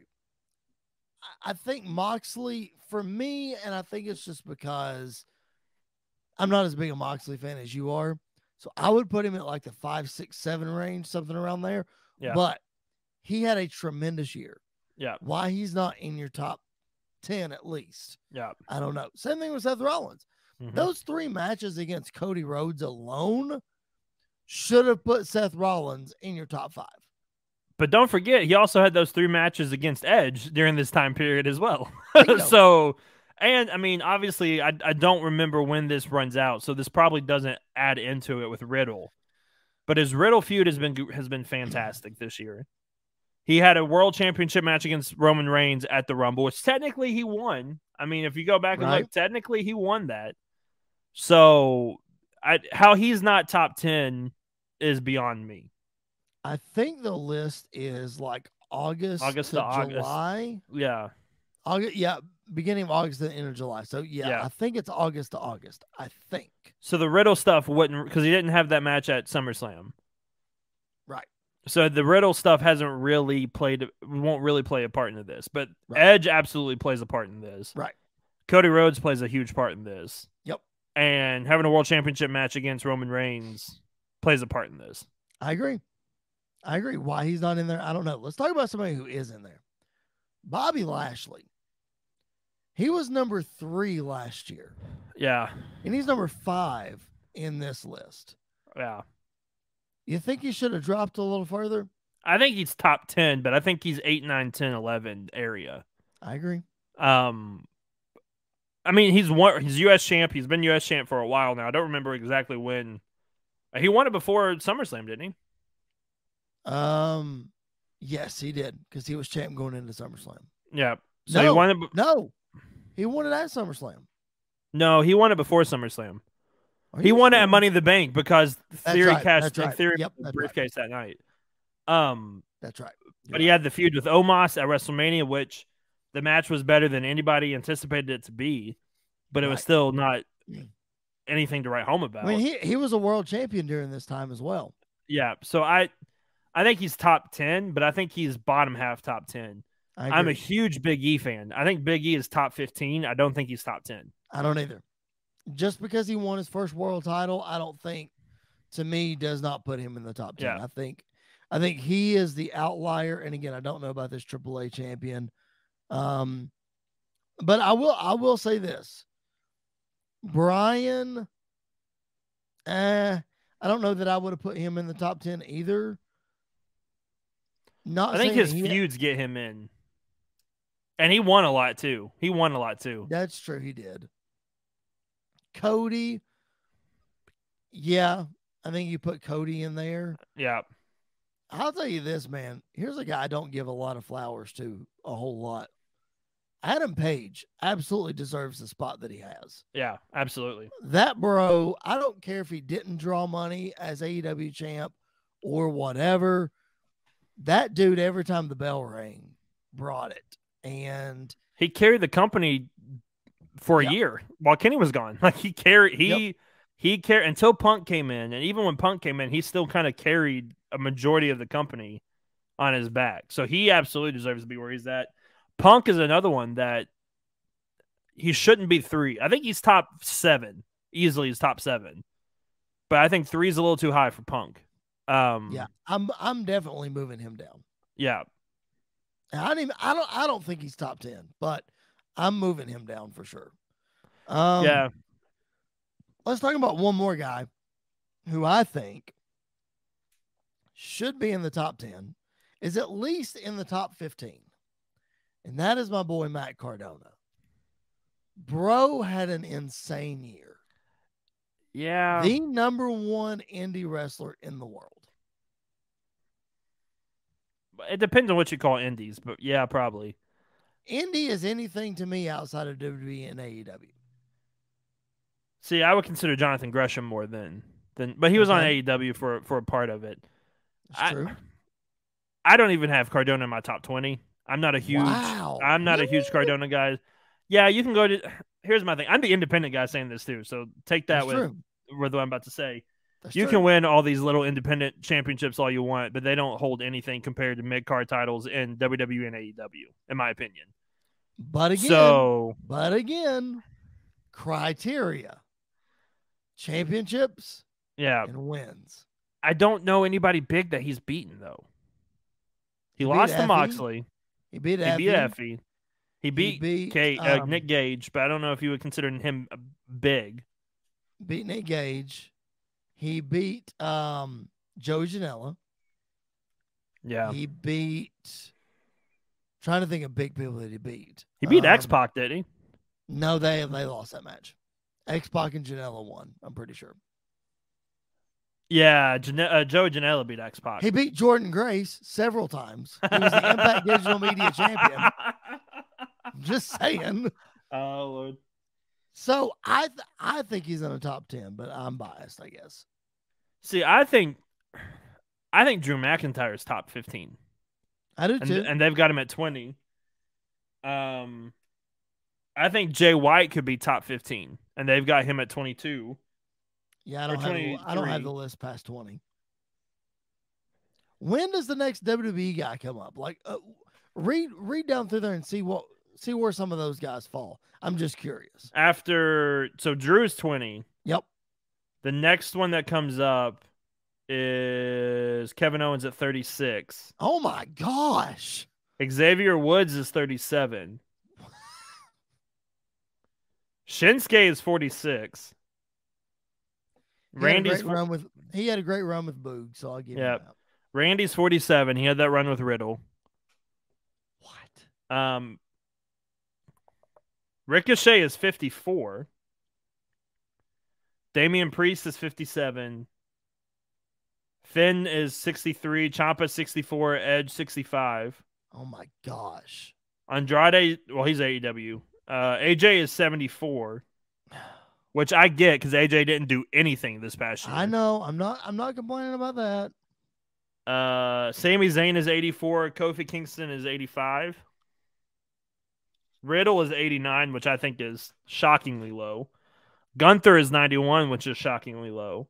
I think Moxley, for me, and I think it's just because I'm not as big a Moxley fan as you are. So I would put him at like the five, six, seven range, something around there. Yeah. But he had a tremendous year. Yeah. Why he's not in your top ten at least. Yeah. I don't know. Same thing with Seth Rollins. Mm-hmm. Those three matches against Cody Rhodes alone should have put Seth Rollins in your top five. But don't forget, he also had those three matches against Edge during this time period as well. So, and I mean, obviously, I, I don't remember when this runs out, so this probably doesn't add into it with Riddle. But his Riddle feud has been has been fantastic this year. He had a world championship match against Roman Reigns at the Rumble, which technically he won. I mean, if you go back and right. look, technically he won that. So, I, how he's not top ten is beyond me. I think the list is like August, August to, to July. August. Yeah. August, yeah, beginning of August to the end of July. So, yeah, yeah, I think it's August to August. I think. So, the Riddle stuff wouldn't, because he didn't have that match at SummerSlam. Right. So, the Riddle stuff hasn't really played, won't really play a part into this. But right. Edge absolutely plays a part in this. Right. Cody Rhodes plays a huge part in this. Yep. And having a world championship match against Roman Reigns plays a part in this. I agree. I agree. Why he's not in there, I don't know. Let's talk about somebody who is in there. Bobby Lashley. He was number three last year. Yeah. And he's number five in this list. Yeah. You think he should have dropped a little further? I think he's top ten, but I think he's eight, nine, ten, eleven area. I agree. Um, I mean, he's won, he's U S champ. He's been U S champ for a while now. I don't remember exactly when. He won it before SummerSlam, didn't he? Um, yes, he did, because he was champ going into SummerSlam. Yeah. So no, he won it. B- no, he won it at SummerSlam. No, he won it before SummerSlam. He won sure? it at Money in the Bank because Theory right, cashed right. Theory yep, briefcase right. that night. Um, that's right. You're but right. he had the feud with Omos at WrestleMania, which the match was better than anybody anticipated it to be, but it right. was still not anything to write home about. I mean, he he was a world champion during this time as well. Yeah, so I. I think he's top ten, but I think he's bottom half top ten. I'm a huge Big E fan. I think Big E is top fifteen. I don't think he's top ten. I don't either. Just because he won his first world title, I don't think, to me, does not put him in the top ten. Yeah. I think I think he is the outlier. And again, I don't know about this Triple A champion. Um, but I will I will say this. Brian, eh, I don't know that I would have put him in the top ten either. Not I think saying his he, feuds get him in. And he won a lot too. He won a lot too. That's true. He did. Cody. Yeah, I think you put Cody in there. Yeah. I'll tell you this, man. Here's a guy I don't give a lot of flowers to a whole lot. Adam Page absolutely deserves the spot that he has. Yeah, absolutely. That bro, I don't care if he didn't draw money as A E W champ or whatever. That dude, every time the bell rang, brought it. And he carried the company for a yep. year while Kenny was gone. Like he carried, he, yep. he carried until Punk came in. And even when Punk came in, he still kind of carried a majority of the company on his back. So he absolutely deserves to be where he's at. Punk is another one that he shouldn't be three. I think he's top seven. Easily he's top seven. But I think three is a little too high for Punk. Um, yeah, I'm I'm definitely moving him down. Yeah. I don't even, I don't I don't think he's top ten, but I'm moving him down for sure. Um, yeah. Let's talk about one more guy who I think should be in the top ten, is at least in the top fifteen. And that is my boy Matt Cardona. Bro had an insane year. Yeah. The number one indie wrestler in the world. It depends on what you call indies, but yeah, probably. Indie is anything to me outside of W W E and A E W. See, I would consider Jonathan Gresham more than than, but he was okay. on A E W for for a part of it. That's I, true. I don't even have Cardona in my top twenty. I'm not a huge. Wow. I'm not really? a huge Cardona guy. Yeah, you can go to. Here's my thing. I'm the independent guy saying this too, so take that That's with true. with what I'm about to say. That's you true. can win all these little independent championships all you want, but they don't hold anything compared to mid card titles in W W E and A E W, in my opinion. But again, so, but again, criteria, championships, yeah, and wins. I don't know anybody big that he's beaten though. He, he lost to Effie. Moxley. He beat he Effie. beat Effie. He beat, he beat K, uh, um, Nick Gage, but I don't know if you would consider him big. Beat Nick Gage. He beat um, Joey Janela. Yeah. He beat. Trying to think of big people that he beat. He beat um, X-Pac, did he? No, they they lost that match. X-Pac and Janela won. I'm pretty sure. Yeah, Jan- uh, Joey Janela beat X-Pac. He beat Jordan Grace several times. He was the Impact Digital Media Champion. Just saying. Oh, Lord. So I th- I think he's in the top ten, but I'm biased, I guess. See, I think I think Drew McIntyre is top fifteen. I do and, too. And they've got him at twenty. Um, I think Jay White could be top fifteen, and they've got him at twenty-two. Yeah, I don't have the, I don't have the list past twenty. When does the next W W E guy come up? Like, uh, read read down through there and see what see where some of those guys fall. I'm just curious. After so Drew's twenty. Yep. The next one that comes up is Kevin Owens at thirty-six. Oh my gosh. Xavier Woods is thirty-seven. Shinsuke is forty-six. He Randy's had a great run with he had a great run with Boog, so I'll give yep. him that. Randy's forty-seven. He had that run with Riddle. What? Um Ricochet is fifty-four. Damian Priest is fifty-seven. Finn is sixty-three. Ciampa sixty-four. Edge sixty-five. Oh my gosh. Andrade, well, he's A E W. Uh, A J is seventy-four, which I get because A J didn't do anything this past year. I know. I'm not. I'm not complaining about that. Uh, Sami Zayn is eighty-four. Kofi Kingston is eighty-five. Riddle is eighty-nine, which I think is shockingly low. Gunther is ninety-one, which is shockingly low.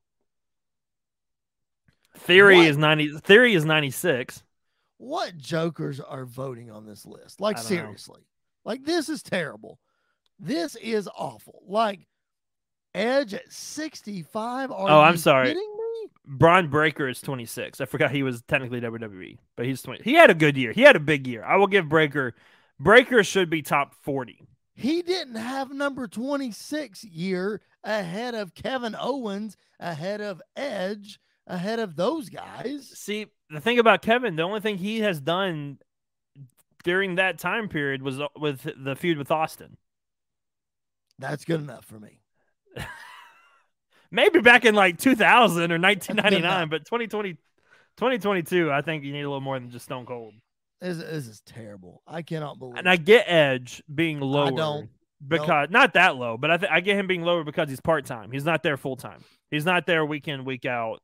Theory What? is ninety. Theory is ninety-six. What jokers are voting on this list? Like, seriously. Know. Like, this is terrible. This is awful. Like, Edge at sixty-five? Are oh, you I'm sorry. kidding me? Braun Breaker is twenty-six. I forgot he was technically W W E, but he's twenty. He had a good year. He had a big year. I will give Breaker. Breaker should be top forty. He didn't have number twenty-six year ahead of Kevin Owens, ahead of Edge, ahead of those guys. See, the thing about Kevin, the only thing he has done during that time period was with the feud with Austin. That's good enough for me. Maybe back in like two thousand or nineteen ninety-nine, but twenty twenty, twenty twenty-two, I think you need a little more than just Stone Cold. This, this is terrible. I cannot believe. And I get Edge being lower. I don't. Because nope. not that low, but I th- I get him being lower because he's part time. He's not there full time. He's not there week in, week out.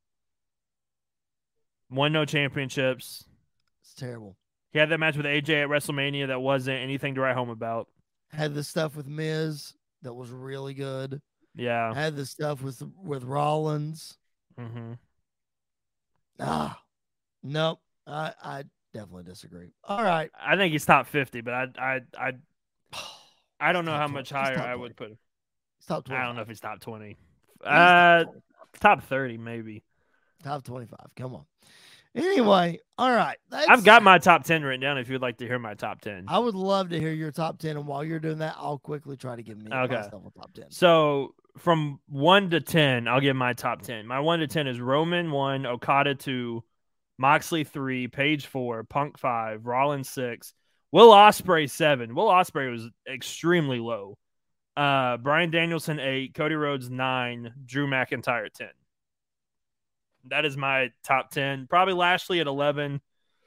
Won no championships. It's terrible. He had that match with A J at WrestleMania that wasn't anything to write home about. Had the stuff with Miz that was really good. Yeah. Had the stuff with with Rollins. Mm-hmm. Ah, nope. I I definitely disagree. All right. I think he's top fifty, but I I I I don't know how much twenty. higher I would put him. He's top twenty. I don't know if he's top twenty. He's Uh, top, top thirty maybe. Top twenty-five. Come on. Anyway, all right. I've got my top ten written down if you'd like to hear my top ten. I would love to hear your top ten, and while you're doing that, I'll quickly try to give me okay. myself a top ten. So from one to ten, I'll give my top ten. My one to ten is Roman one, Okada two, Moxley three, Page four, Punk five, Rollins six, Will Ospreay seven. Will Ospreay was extremely low. Uh, Bryan Danielson eight, Cody Rhodes nine, Drew McIntyre ten. That is my top ten. Probably Lashley at eleven.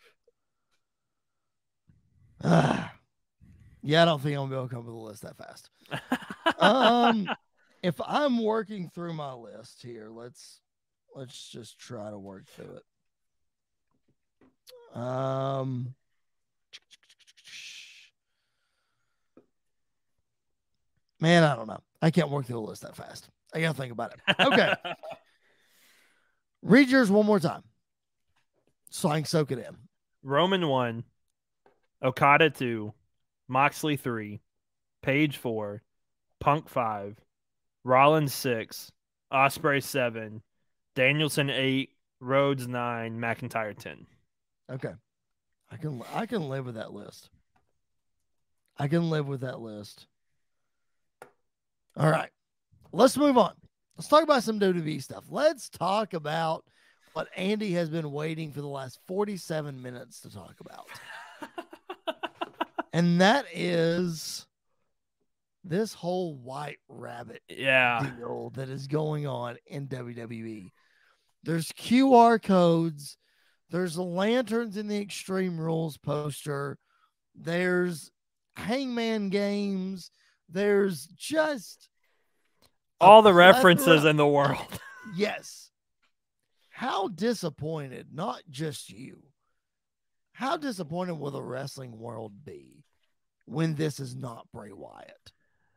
Uh, yeah, I don't think I'm going to be able to come with a list that fast. um, if I'm working through my list here, let's let's just try to work through it. Um, man, I don't know. I can't work through a list that fast. I got to think about it. Okay. Read yours one more time so I can soak it in. Roman one, Okada two, Moxley three, Page four, Punk five, Rollins six, Ospreay seven, Danielson eight, Rhodes nine, McIntyre ten. Okay. I can I can live with that list. I can live with that list. All right. Let's move on. Let's talk about some W W E stuff. Let's talk about what Andy has been waiting for the last forty-seven minutes to talk about. And that is this whole White Rabbit yeah. deal that is going on in W W E. There's Q R codes. There's lanterns in the Extreme Rules poster. There's Hangman games. There's just all the references in the world. Yes. How disappointed, not just you, how disappointed will the wrestling world be when this is not Bray Wyatt?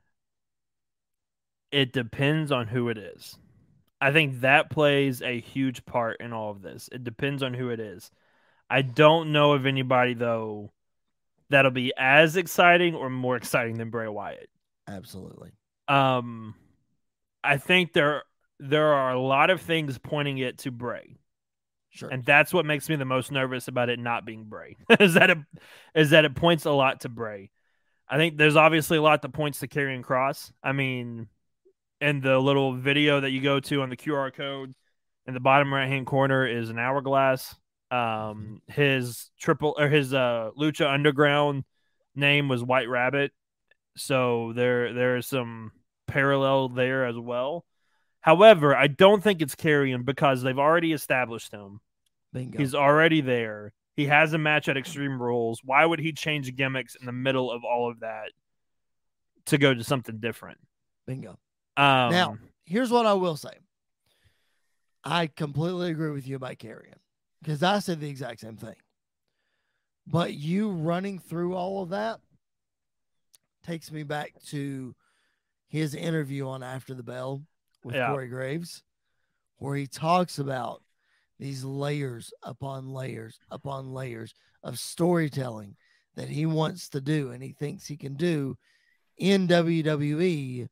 It depends on who it is. I think that plays a huge part in all of this. It depends on who it is. I don't know of anybody, though, that'll be as exciting or more exciting than Bray Wyatt. Absolutely. Um, I think there there are a lot of things pointing it to Bray. Sure. And that's what makes me the most nervous about it not being Bray. is that it is that it points a lot to Bray. I think there's obviously a lot that points to Karrion Kross. I mean, in the little video that you go to on the Q R code in the bottom right hand corner is an hourglass. Um, his triple or his uh Lucha Underground name was White Rabbit. So there there's some parallel there as well. However, I don't think it's Karrion because they've already established him. Bingo. He's already there. He has a match at Extreme Rules. Why would he change gimmicks in the middle of all of that to go to something different? Bingo. Um, now, here's what I will say. I completely agree with you about Karrion because I said the exact same thing. But you running through all of that takes me back to his interview on After the Bell with yeah. Corey Graves, where he talks about these layers upon layers upon layers of storytelling that he wants to do and he thinks he can do in W W E.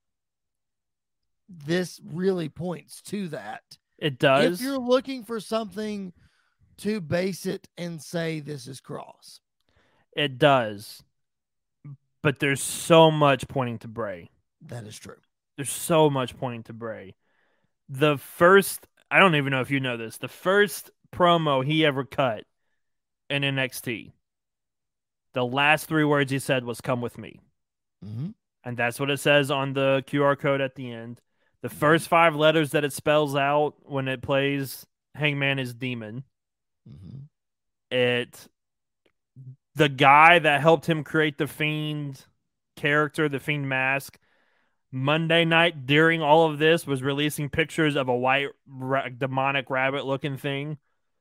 This really points to that. It does. If you're looking for something to base it and say this is Cross. It does. But there's so much pointing to Bray. That is true. There's so much pointing to Bray. The first, I don't even know if you know this. The first promo he ever cut in N X T, the last three words he said was "Come with me," Mm-hmm. and that's what it says on the Q R code at the end. The first five letters that it spells out when it plays "Hangman is Demon." Mm-hmm. It, the guy that helped him create the Fiend character, the Fiend mask, Monday night during all of this was releasing pictures of a white ra- demonic rabbit looking thing.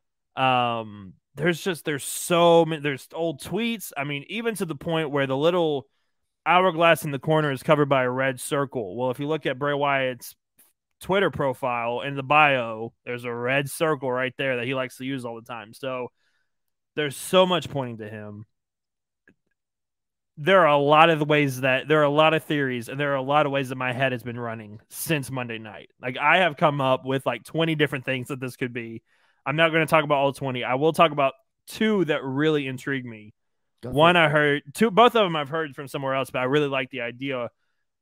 Um, there's just there's so many. There's old tweets. I mean, even to the point where the little hourglass in the corner is covered by a red circle. Well, if you look at Bray Wyatt's Twitter profile in the bio, there's a red circle right there that he likes to use all the time. So there's so much pointing to him. There are a lot of the ways that there are a lot of theories, and there are a lot of ways that my head has been running since Monday night. Like, I have come up with like twenty different things that this could be. I'm not going to talk about all twenty. I will talk about two that really intrigue me. Go One, for it. I heard two, both of them I've heard from somewhere else, but I really like the idea.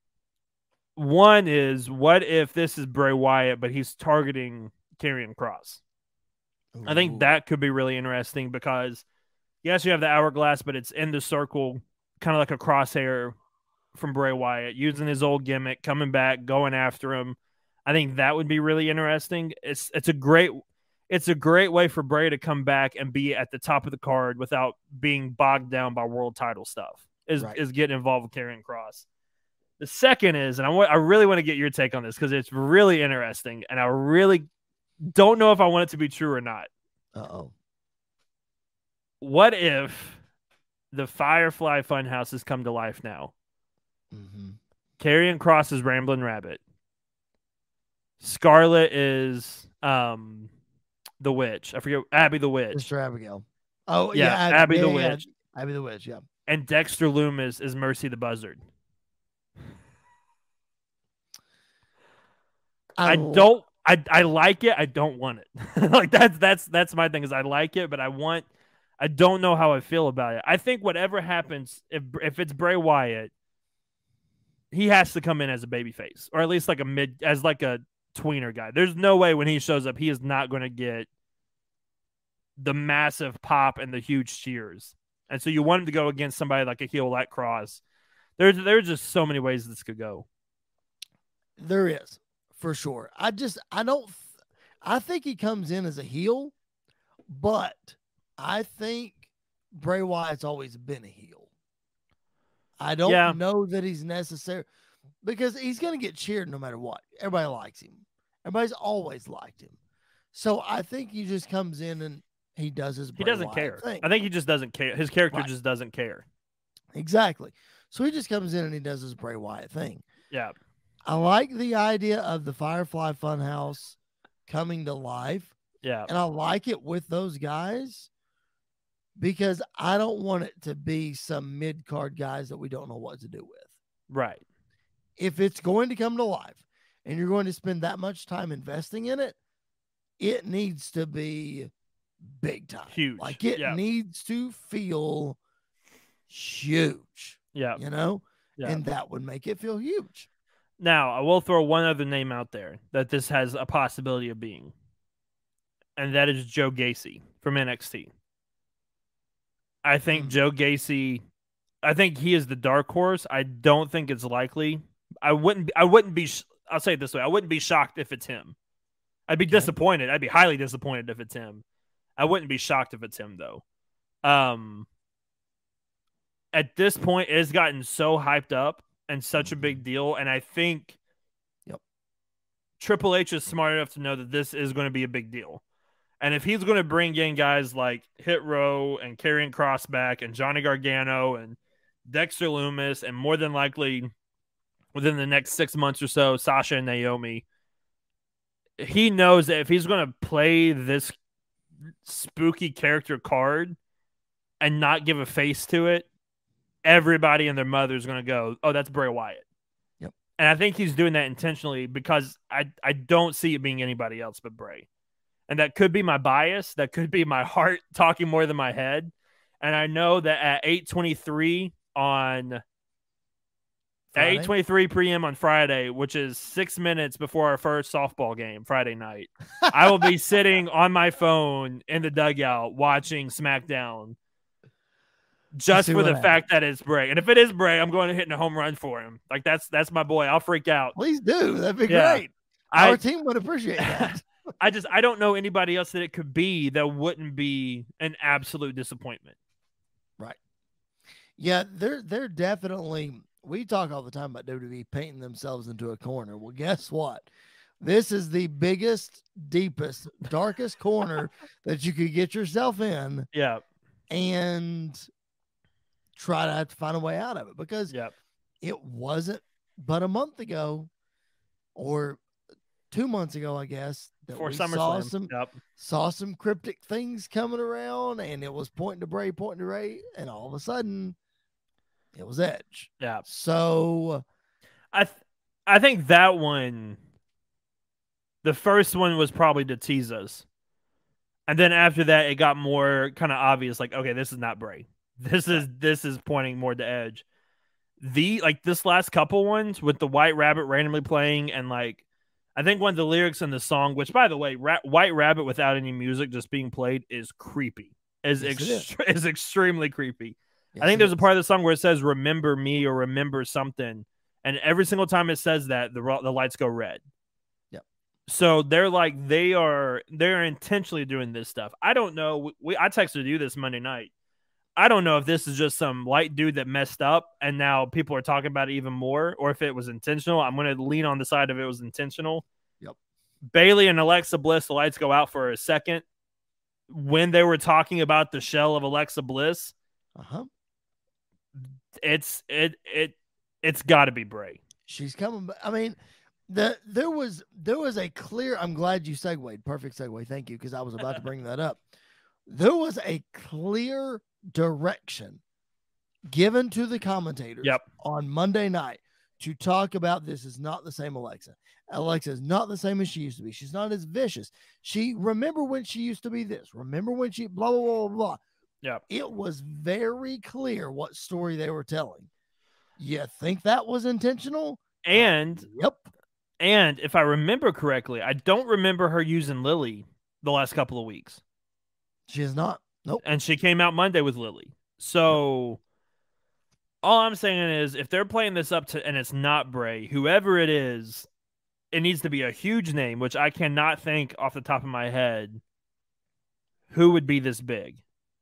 One is, what if this is Bray Wyatt, but he's targeting Karrion Kross? I think Ooh. that could be really interesting because, yes, you have the hourglass, but it's in the circle, kind of like a crosshair from Bray Wyatt, using his old gimmick, coming back, going after him. I think that would be really interesting. It's it's a great it's a great way for Bray to come back and be at the top of the card without being bogged down by world title stuff. Is Right. is getting involved with Karrion Kross. The second is, and I want I really want to get your take on this because it's really interesting, and I really don't know if I want it to be true or not. Uh-oh. What if the Firefly Funhouse has come to life now? Mm-hmm. Karrion Kross is Ramblin' Rabbit. Scarlet is um the witch. I forget, Abby the Witch. Mister Abigail. Oh, Yeah, yeah. Abby yeah, the yeah, Witch. Abby the Witch, yeah. And Dexter Loomis is Mercy the Buzzard. I, I don't I I like it. I don't want it. Like that's that's that's my thing is I like it, but I want I don't know how I feel about it. I think whatever happens, if if it's Bray Wyatt, he has to come in as a babyface, or at least like a mid as like a tweener guy. There's no way when he shows up, he is not going to get the massive pop and the huge cheers. And so you want him to go against somebody like a heel like Kross. There's there's just so many ways this could go. There is, for sure. I just I don't I think he comes in as a heel, but I think Bray Wyatt's always been a heel. I don't Yeah. know that he's necessary because he's going to get cheered no matter what. Everybody likes him. Everybody's always liked him. So I think he just comes in and he does his Bray He doesn't Wyatt care. thing. I think he just doesn't care. His character Right. just doesn't care. Exactly. So he just comes in and he does his Bray Wyatt thing. Yeah. I like the idea of the Firefly Funhouse coming to life. Yeah. And I like it with those guys because I don't want it to be some mid-card guys that we don't know what to do with. Right. If it's going to come to life and you're going to spend that much time investing in it, it needs to be big time. Huge. Like it Yeah. needs to feel huge. Yeah. You know? Yeah. And that would make it feel huge. Now, I will throw one other name out there that this has a possibility of being, and that is Joe Gacy from N X T. I think Hmm. Joe Gacy, I think he is the dark horse. I don't think it's likely. I wouldn't. I wouldn't be. I'll say it this way: I wouldn't be shocked if it's him. I'd be Okay. disappointed. I'd be highly disappointed if it's him. I wouldn't be shocked if it's him, though. Um, at this point, it has gotten so hyped up and such a big deal, and I think Yep. Triple H is smart enough to know that this is going to be a big deal. And if he's going to bring in guys like Hit Row and Karrion Kross back and Johnny Gargano and Dexter Loomis, and more than likely within the next six months or so, Sasha and Naomi, he knows that if he's going to play this spooky character card and not give a face to it, everybody and their mother is going to go, oh, that's Bray Wyatt. Yep. And I think he's doing that intentionally because I, I don't see it being anybody else but Bray. And that could be my bias. That could be my heart talking more than my head. And I know that at eight twenty-three on At Friday. eight twenty-three p.m. on Friday, which is six minutes before our first softball game Friday night, I will be sitting on my phone in the dugout watching SmackDown just see for what the happens. fact that it's Bray. And if it is Bray, I'm going to hit a home run for him. Like, that's that's my boy. I'll freak out. Please do. That'd be Yeah. great. Our I, team would appreciate that. I just I don't know anybody else that it could be that wouldn't be an absolute disappointment. Right. Yeah, they're they're definitely. We talk all the time about W W E painting themselves into a corner. Well, guess what? This is the biggest, deepest, darkest corner that you could get yourself in. Yeah. And try to have to find a way out of it, because Yep. it wasn't but a month ago or two months ago, I guess, that For we saw SummerSlam. some Yep. saw some cryptic things coming around, and it was pointing to Bray, pointing to Ray, and all of a sudden it was Edge. Yeah. So I th- I think that one, the first one was probably to tease us. And then after that, it got more kind of obvious, like, okay, this is not Bray. This is this is pointing more to Edge. The like this last couple ones with the White Rabbit randomly playing, and like I think one of the lyrics in the song, which by the way, Ra- White Rabbit without any music just being played is creepy. Is Yes, it ext- is extremely creepy. yes, I think it there's a is. part of the song where it says "Remember me" or "Remember something," and every single time it says that, the ro- the lights go red. Yep. So they're like they are they're intentionally doing this stuff. I don't know. We I texted you this Monday night. I don't know if this is just some light dude that messed up and now people are talking about it even more, or if it was intentional. I'm going to lean on the side of it was intentional. Yep. Bailey and Alexa Bliss, the lights go out for a second when they were talking about the shell of Alexa Bliss. Uh-huh. It's it it it's got to be Bray. She's coming. But I mean, the there was there was a clear. I'm glad you segued. Perfect segue. Thank you, because I was about to bring that up. There was a clear direction given to the commentators Yep. on Monday night to talk about this is not the same Alexa. Alexa is not the same as she used to be. She's not as vicious. She remember when she used to be this. Remember when she blah blah blah blah blah. Yep. It was very clear what story they were telling. You think that was intentional? And Uh, yep. and if I remember correctly, I don't remember her using Lily the last couple of weeks. She is not. Nope. And she came out Monday with Lily. So all I'm saying is if they're playing this up to and it's not Bray, whoever it is, it needs to be a huge name, which I cannot think off the top of my head who would be this big.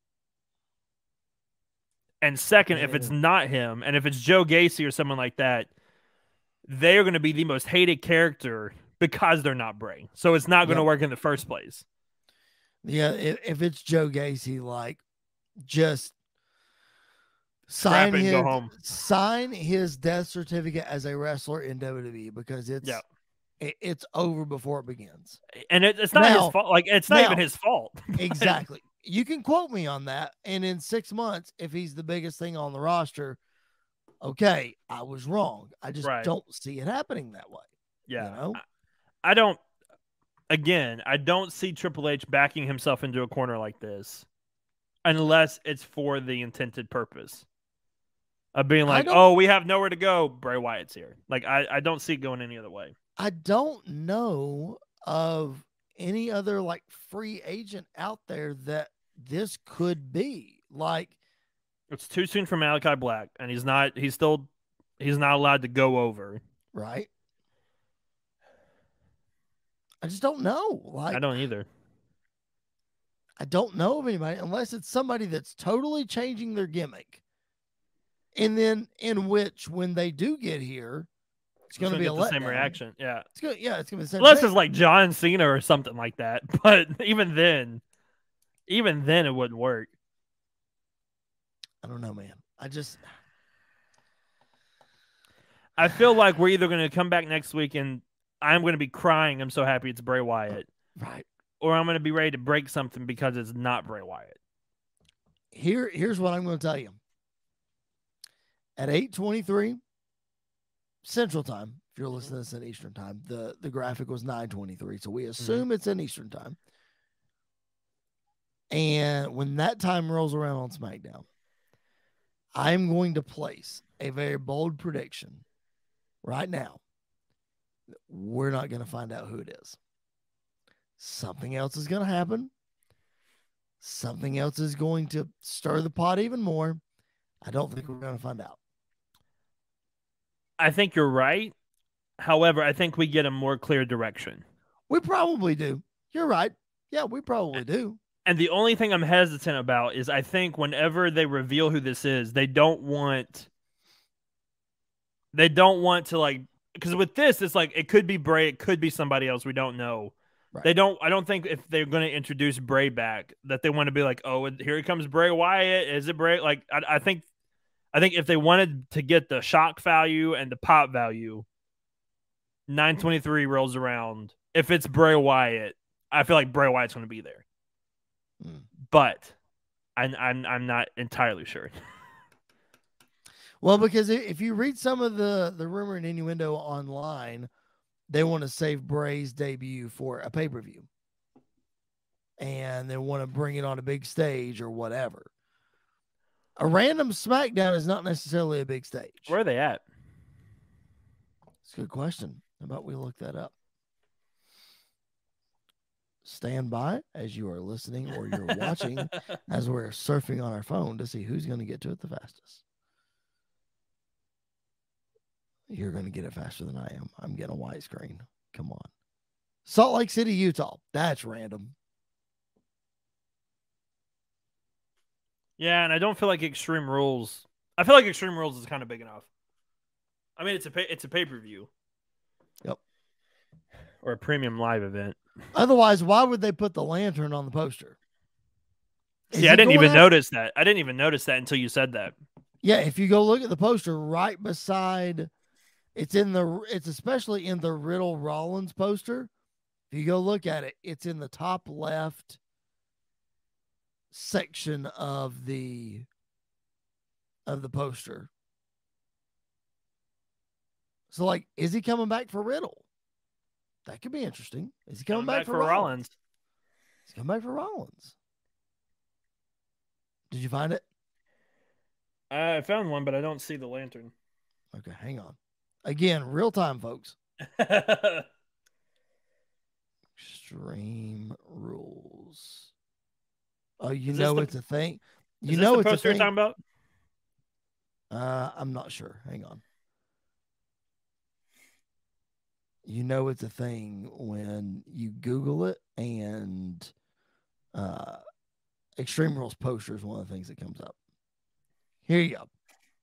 And second, if it's not him, and if it's Joe Gacy or someone like that, they are going to be the most hated character because they're not Bray. So it's not going to Yep. work in the first place. Yeah, if, if it's Joe Gacy, like just sign Scrap it and his go home. sign his death certificate as a wrestler in W W E, because it's Yeah. it, it's over before it begins. And it, it's not Now- his fault. Like it's not now- even his fault. Exactly. You can quote me on that, and in six months, if he's the biggest thing on the roster, okay, I was wrong. I just Right. don't see it happening that way. Yeah. You know? I don't, again, I don't see Triple H backing himself into a corner like this unless it's for the intended purpose of being I like, don't- oh, we have nowhere to go. Bray Wyatt's here. Like, I, I don't see it going any other way. I don't know of any other like free agent out there that this could be. Like, It's too soon for Malachi Black, and he's not, he's still, he's not allowed to go over. right? I just don't know. Like, I don't either. I don't know of anybody unless it's somebody that's totally changing their gimmick. And then in which, when they do get here, it's going to gonna be a get the same letdown. reaction. Yeah. It's gonna, yeah, it's going to be the same. Unless thing. it's like John Cena or something like that. But even then, even then it wouldn't work. I don't know, man. I just, I feel like we're either going to come back next week and I'm going to be crying. I'm so happy it's Bray Wyatt. right. Or I'm going to be ready to break something because it's not Bray Wyatt. Here, here's what I'm going to tell you. At eight twenty-three Central Time, if you're listening to this in Eastern Time, the, the graphic was nine twenty-three, so we assume it's in Eastern Time. And when that time rolls around on SmackDown, I'm going to place a very bold prediction right now, we're not going to find out who it is. Something else is going to happen. Something else is going to stir the pot even more. I don't think we're going to find out. I think you're right. However, I think we get a more clear direction. We probably do. You're right. Yeah, we probably do. And the only thing I'm hesitant about is I think whenever they reveal who this is, they don't want they don't want to like because with this it's like it could be Bray, it could be somebody else, we don't know. Right. They don't I don't think if they're going to introduce Bray back that they want to be like, "Oh, here comes Bray Wyatt. Is it Bray?" Like I, I think I think if they wanted to get the shock value and the pop value, nine twenty-three rolls around. If it's Bray Wyatt, I feel like Bray Wyatt's going to be there. Mm. But I'm, I'm I'm not entirely sure. Well, because if you read some of the, the rumor and innuendo online, they want to save Bray's debut for a pay-per-view. And they want to bring it on a big stage or whatever. A random SmackDown is not necessarily a big stage. Where are they at? It's a good question. How about we look that up? Stand by as you are listening or you're watching as we're surfing on our phone to see who's going to get to it the fastest. You're going to get it faster than I am. I'm getting a white screen. Come on. Salt Lake City, Utah. That's random. Yeah, and I don't feel like Extreme Rules. I feel like Extreme Rules is kind of big enough. I mean, it's a pay, it's a pay-per-view. Yep. Or a premium live event. Otherwise, why would they put the lantern on the poster? Is See, I didn't even out? notice that. I didn't even notice that until you said that. Yeah, if you go look at the poster right beside, it's in the, it's especially in the Riddle Rollins poster. If you go look at it, it's in the top left section of the, of the poster. So, like, is he coming back for Riddle? That could be interesting. Is he coming, coming back, back for, for Rollins? Rollins? He's coming back for Rollins. Did you find it? I found one, but I don't see the lantern. Okay, hang on. Again, real time, folks. Extreme Rules. Oh, you Is know the, it's a thing. You is know this the it's poster a thing. You're talking about? Uh, I'm not sure. Hang on. You know it's a thing when you Google it, and uh, Extreme Rules poster is one of the things that comes up. Here you go.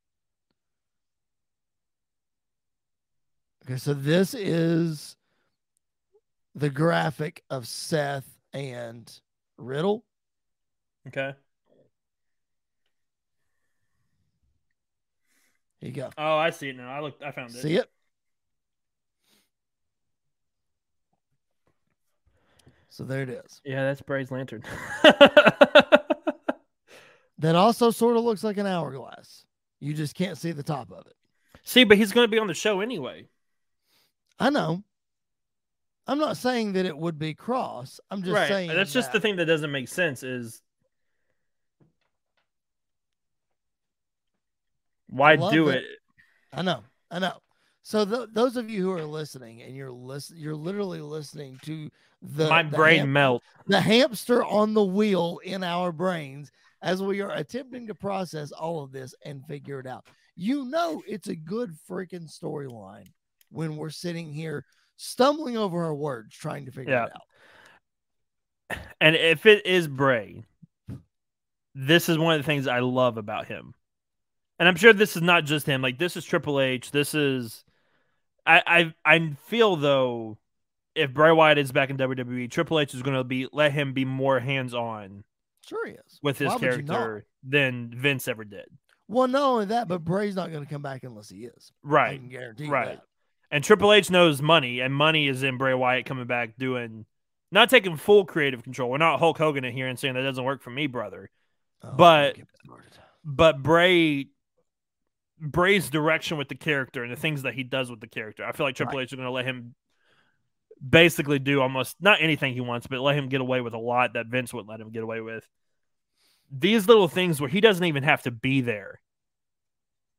Okay, so this is the graphic of Seth and Riddle. Okay. Here you go. Oh, I see it now. I looked. I found it. See it? So there it is. Yeah, that's Bray's lantern. That also sort of looks like an hourglass. You just can't see the top of it. See, but he's going to be on the show anyway. I know. I'm not saying that it would be cross. I'm just right. saying that's that... just the thing that doesn't make sense is why do that. it? I know. I know. So th- those of you who are listening and you're listen, you're literally listening to the my the brain ham- melt, the hamster on the wheel in our brains as we are attempting to process all of this and figure it out. You know, it's a good freaking storyline when we're sitting here stumbling over our words trying to figure yeah. it out. And if it is Bray, this is one of the things I love about him. And I'm sure this is not just him. Like, this is Triple H. This is... I, I I feel, though, if Bray Wyatt is back in W W E, Triple H is going to be let him be more hands-on. Sure he is. With his Why character than Vince ever did. Well, not only that, but Bray's not going to come back unless he is. Right. I can guarantee right. that. And Triple H knows money, and money is in Bray Wyatt coming back doing... Not taking full creative control. We're not Hulk Hogan in here and saying that doesn't work for me, brother. Oh, but but Bray... Bray's direction with the character and the things that he does with the character. I feel like Triple right. H is going to let him basically do almost not anything he wants, but let him get away with a lot that Vince wouldn't let him get away with. These little things where he doesn't even have to be there.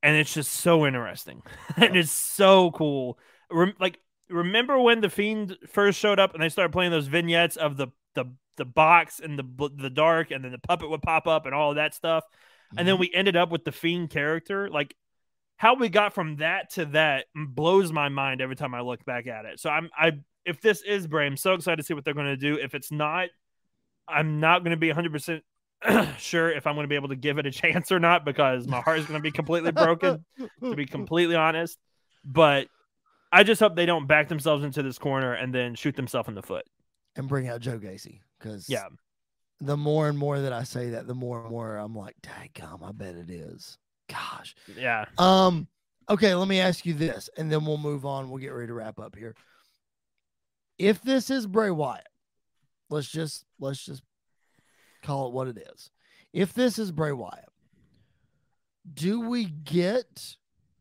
and it's just so interesting. And it's so cool. Rem- like, remember when the Fiend first showed up and they started playing those vignettes of the the the box and the the dark, and then the puppet would pop up and all of that stuff, mm-hmm. and then we ended up with the Fiend character. Like, how we got from that to that blows my mind every time I look back at it. So I'm I if this is Bray, I'm so excited to see what they're going to do. If it's not, I'm not going to be one hundred percent sure if I'm going to be able to give it a chance or not, because my heart is going to be completely broken, to be completely honest. But I just hope they don't back themselves into this corner and then shoot themselves in the foot. And bring out Joe Gacy, because yeah, the more and more that I say that, the more and more I'm like, daggum, I bet it is. Gosh. Yeah. Um. Okay, let me ask you this, and then we'll move on. We'll get ready to wrap up here. If this is Bray Wyatt, let's just let's just call it what it is. If this is Bray Wyatt, do we get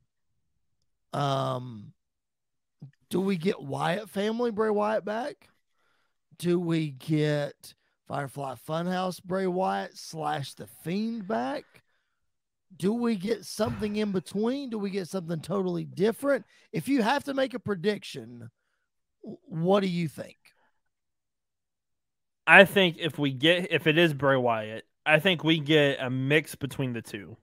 um do we get Wyatt family Bray Wyatt back? Do we get Firefly Funhouse Bray Wyatt slash the Fiend back? Do we get something in between? Do we get something totally different? If you have to make a prediction, what do you think? I think if we get, if it is Bray Wyatt, I think we get a mix between the two.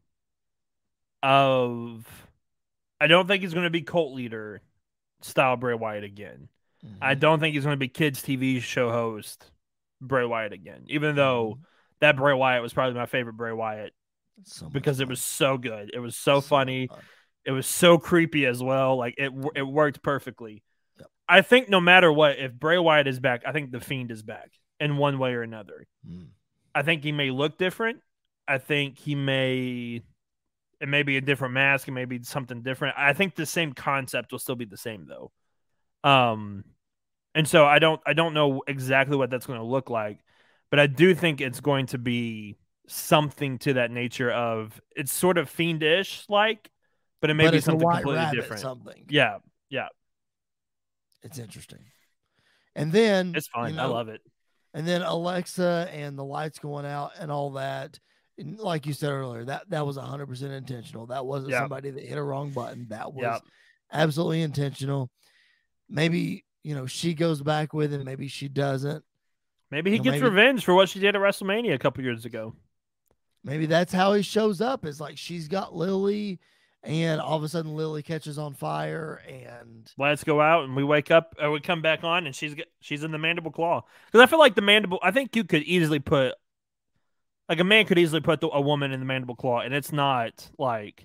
Of, I don't think he's going to be cult leader style Bray Wyatt again. Mm-hmm. I don't think he's going to be kids T V show host Bray Wyatt again, even though mm-hmm. that Bray Wyatt was probably my favorite Bray Wyatt. So because fun. It was so good. It was so, so funny. Fun. It was so creepy as well. Like, it it worked perfectly. Yep. I think no matter what, if Bray Wyatt is back, I think the Fiend is back in one way or another. Mm. I think he may look different. I think he may, it may be a different mask. It may be something different. I think the same concept will still be the same though. Um, and so I don't, I don't know exactly what that's going to look like, but I do think it's going to be something to that nature of, it's sort of fiendish like, but it may but be something completely different. Something. Yeah. Yeah. It's interesting. And then it's fine. You know, I love it. And then Alexa and the lights going out and all that. And like you said earlier, that, that was one hundred percent intentional. That wasn't yep. somebody that hit a wrong button. That was yep. absolutely intentional. Maybe, you know, she goes back with it. Maybe she doesn't. Maybe he you know, gets maybe, revenge for what she did at WrestleMania a couple years ago. Maybe that's how he shows up. It's like she's got Lily, and all of a sudden Lily catches on fire, and lights go out, and we wake up, or we come back on, and she's she's in the mandible claw. Because I feel like the mandible, I think you could easily put, like a man could easily put the, a woman in the mandible claw, and it's not like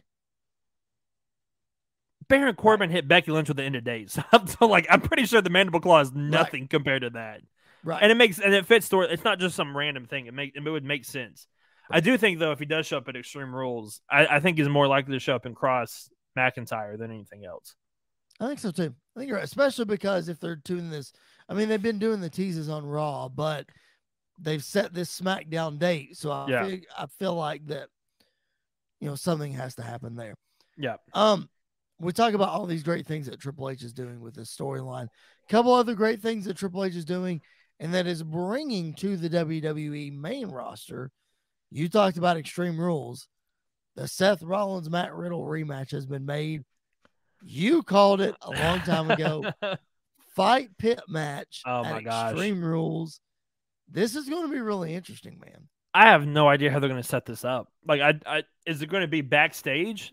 Baron Corbin right. hit Becky Lynch with the end of days. So like, I'm pretty sure the mandible claw is nothing right. compared to that. Right. And it makes, and it fits story. It's not just some random thing. It make it would make sense. I do think, though, if he does show up at Extreme Rules, I, I think he's more likely to show up in Cross McIntyre than anything else. I think so, too. I think you're right, especially because if they're doing this, I mean, they've been doing the teases on Raw, but they've set this SmackDown date. So I, yeah. feel, I feel like that, you know, something has to happen there. Yeah. Um, we talk about all these great things that Triple H is doing with this storyline. A couple other great things that Triple H is doing, and that is bringing to the W W E main roster. You talked about Extreme Rules. The Seth Rollins Matt Riddle rematch has been made. You called it a long time ago. Fight pit match oh my at gosh. Extreme Rules. This is going to be really interesting, man. I have no idea how they're going to set this up. Like, I, I is it going to be backstage?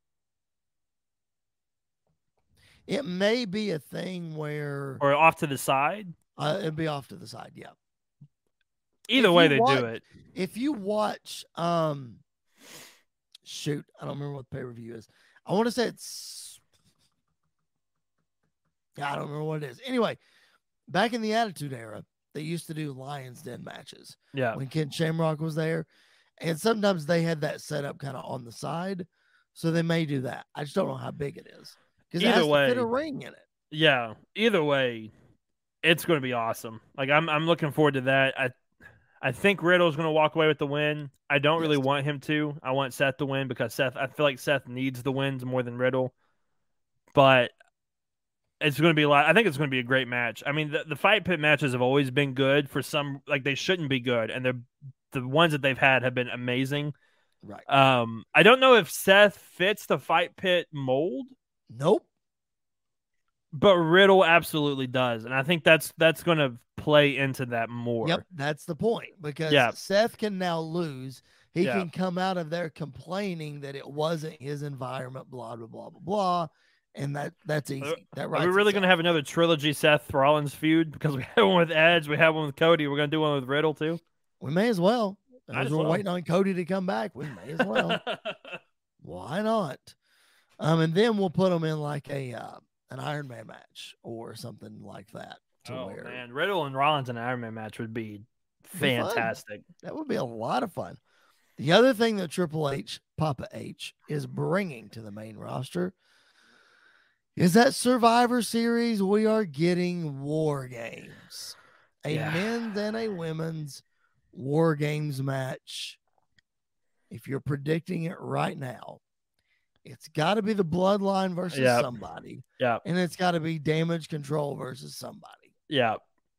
It may be a thing where, or off to the side. Uh, it'd be off to the side, yeah. Either if way they watch, do it. If you watch, um, shoot, I don't remember what the pay-per-view is. I want to say it's, yeah, I don't remember what it is. Anyway, back in the Attitude Era, they used to do Lions Den matches. Yeah. When Ken Shamrock was there. And sometimes they had that set up kind of on the side. So they may do that. I just don't know how big it is. Because it has way, to fit a ring in it. Yeah. Either way, it's going to be awesome. Like, I'm I'm looking forward to that. I I think Riddle's going to walk away with the win. I don't really yes. want him to. I want Seth to win because Seth, I feel like Seth needs the wins more than Riddle. But it's going to be a lot. I think it's going to be a great match. I mean, the, the fight pit matches have always been good for some, like they shouldn't be good. And they're, the ones that they've had have been amazing. Right. Um, I don't know if Seth fits the fight pit mold. Nope. But Riddle absolutely does, and I think that's that's going to play into that more. Yep, that's the point, because yeah. Seth can now lose. He yeah. can come out of there complaining that it wasn't his environment, blah, blah, blah, blah, blah. And that that's easy. That Are we really going to have another trilogy Seth Rollins feud? Because we had one with Edge, we had one with Cody. We're going to do one with Riddle too? We may as well. As we're well. waiting on Cody to come back, we may as well. Why not? Um, And then we'll put them in like a uh, an Iron Man match or something like that. Oh, where... man. Riddle and Rollins in an Iron Man match would be fantastic. Be that would be a lot of fun. The other thing that Triple H, Papa H, is bringing to the main roster is that Survivor Series. We are getting War Games, a yeah. men's and a women's War Games match. If you're predicting it right now, it's got to be the Bloodline versus yep. somebody. Yeah. And it's got to be Damage Control versus somebody. Yeah.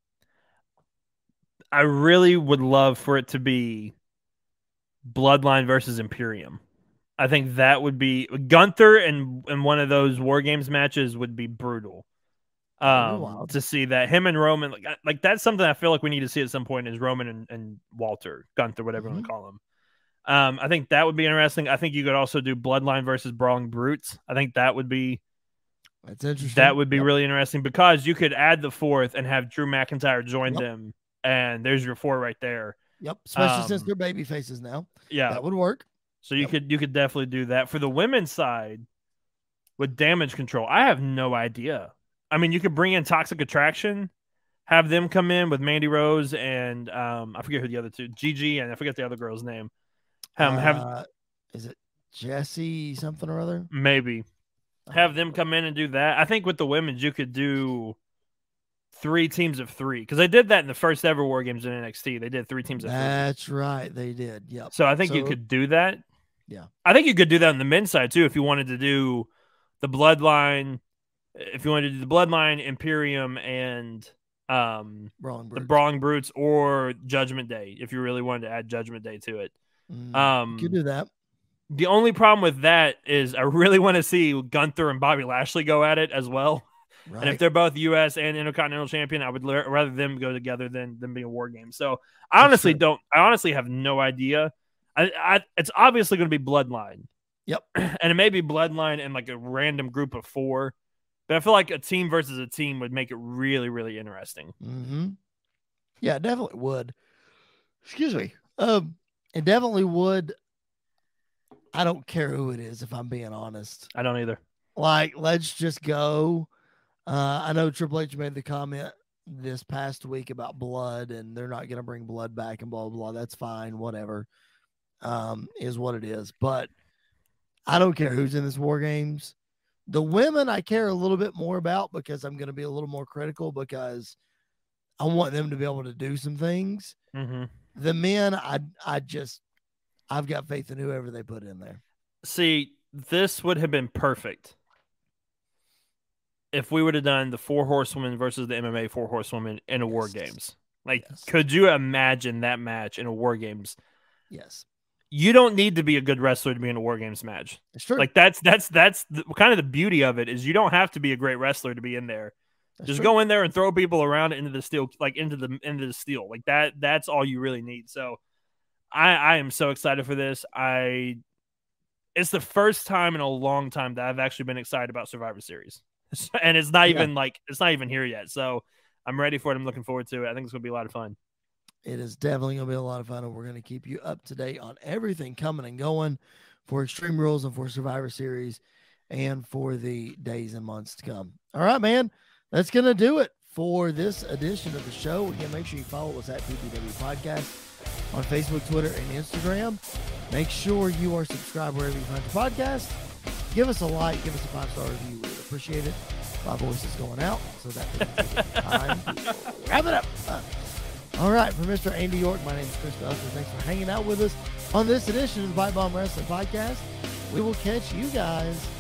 I really would love for it to be Bloodline versus Imperium. I think that would be Gunther and in one of those War Games matches would be brutal. Um, wow. To see that him and Roman, like, like that's something I feel like we need to see at some point is Roman and, and Walter, Gunther, whatever mm-hmm. you want to call him. Um, I think that would be interesting. I think you could also do Bloodline versus Brawling Brutes. I think that would be that's interesting. That would be yep. really interesting because you could add the fourth and have Drew McIntyre join yep. them, and there's your four right there. Yep, especially um, since they're baby faces now. Yeah, that would work. So you yep. could you could definitely do that for the women's side with Damage Control. I have no idea. I mean, you could bring in Toxic Attraction, have them come in with Mandy Rose and um, I forget who the other two, Gigi, and I forget the other girl's name. Um, uh, have is it Jesse something or other? Maybe have them come in and do that. I think with the women's, you could do three teams of three because they did that in the first ever War Games in N X T. They did three teams of That's three. That's right, they did. Yep. So I think so, you could do that. Yeah, I think you could do that on the men's side too if you wanted to do the Bloodline. If you wanted to do the Bloodline, Imperium, and um, Brawling the Brawling Brutes, or Judgment Day, if you really wanted to add Judgment Day to it. Mm, um, you could do that. The only problem with that is I really want to see Gunther and Bobby Lashley go at it as well. Right. And if they're both U S and Intercontinental Champion, I would l- rather them go together than than be a War Game. So I honestly don't. I honestly have no idea. I, I it's obviously going to be Bloodline. Yep, and it may be Bloodline and like a random group of four. But I feel like a team versus a team would make it really, really interesting. Mm-hmm. Yeah, it definitely would. Excuse me. Um, it definitely would. I don't care who it is, if I'm being honest. I don't either. Like, let's just go. Uh, I know Triple H made the comment this past week about blood, and they're not going to bring blood back and blah, blah, blah. That's fine. Whatever. Um, is what it is. But I don't care who's in this War Games. The women I care a little bit more about because I'm going to be a little more critical because I want them to be able to do some things. Mm-hmm. The men, I I just, I've got faith in whoever they put in there. See, this would have been perfect if we would have done the four horsewomen versus the M M A four horsewomen in a yes. War Games. Like, yes. Could you imagine that match in a War Games? Yes. You don't need to be a good wrestler to be in a War Games match. It's true. Like that's that's that's the, kind of the beauty of it is you don't have to be a great wrestler to be in there. That's Just true. Go in there and throw people around into the steel, like into the into the steel. Like that. That's all you really need. So, I I am so excited for this. I it's the first time in a long time that I've actually been excited about Survivor Series, and it's not even yeah. like it's not even here yet. So I'm ready for it. I'm looking forward to it. I think it's gonna be a lot of fun. It is definitely going to be a lot of fun, and we're going to keep you up to date on everything coming and going for Extreme Rules and for Survivor Series and for the days and months to come. All right, man, that's going to do it for this edition of the show. Again, make sure you follow us at P P W Podcast on Facebook, Twitter, and Instagram. Make sure you are subscribed wherever you find your podcast. Give us a like, give us a five-star review. We would appreciate it. My voice is going out, so that takes time to wrap it up. Uh, All right, for Mister Andy York, my name is Chris Belcher. Thanks for hanging out with us on this edition of the Pipe Bomb Wrestling Podcast. We will catch you guys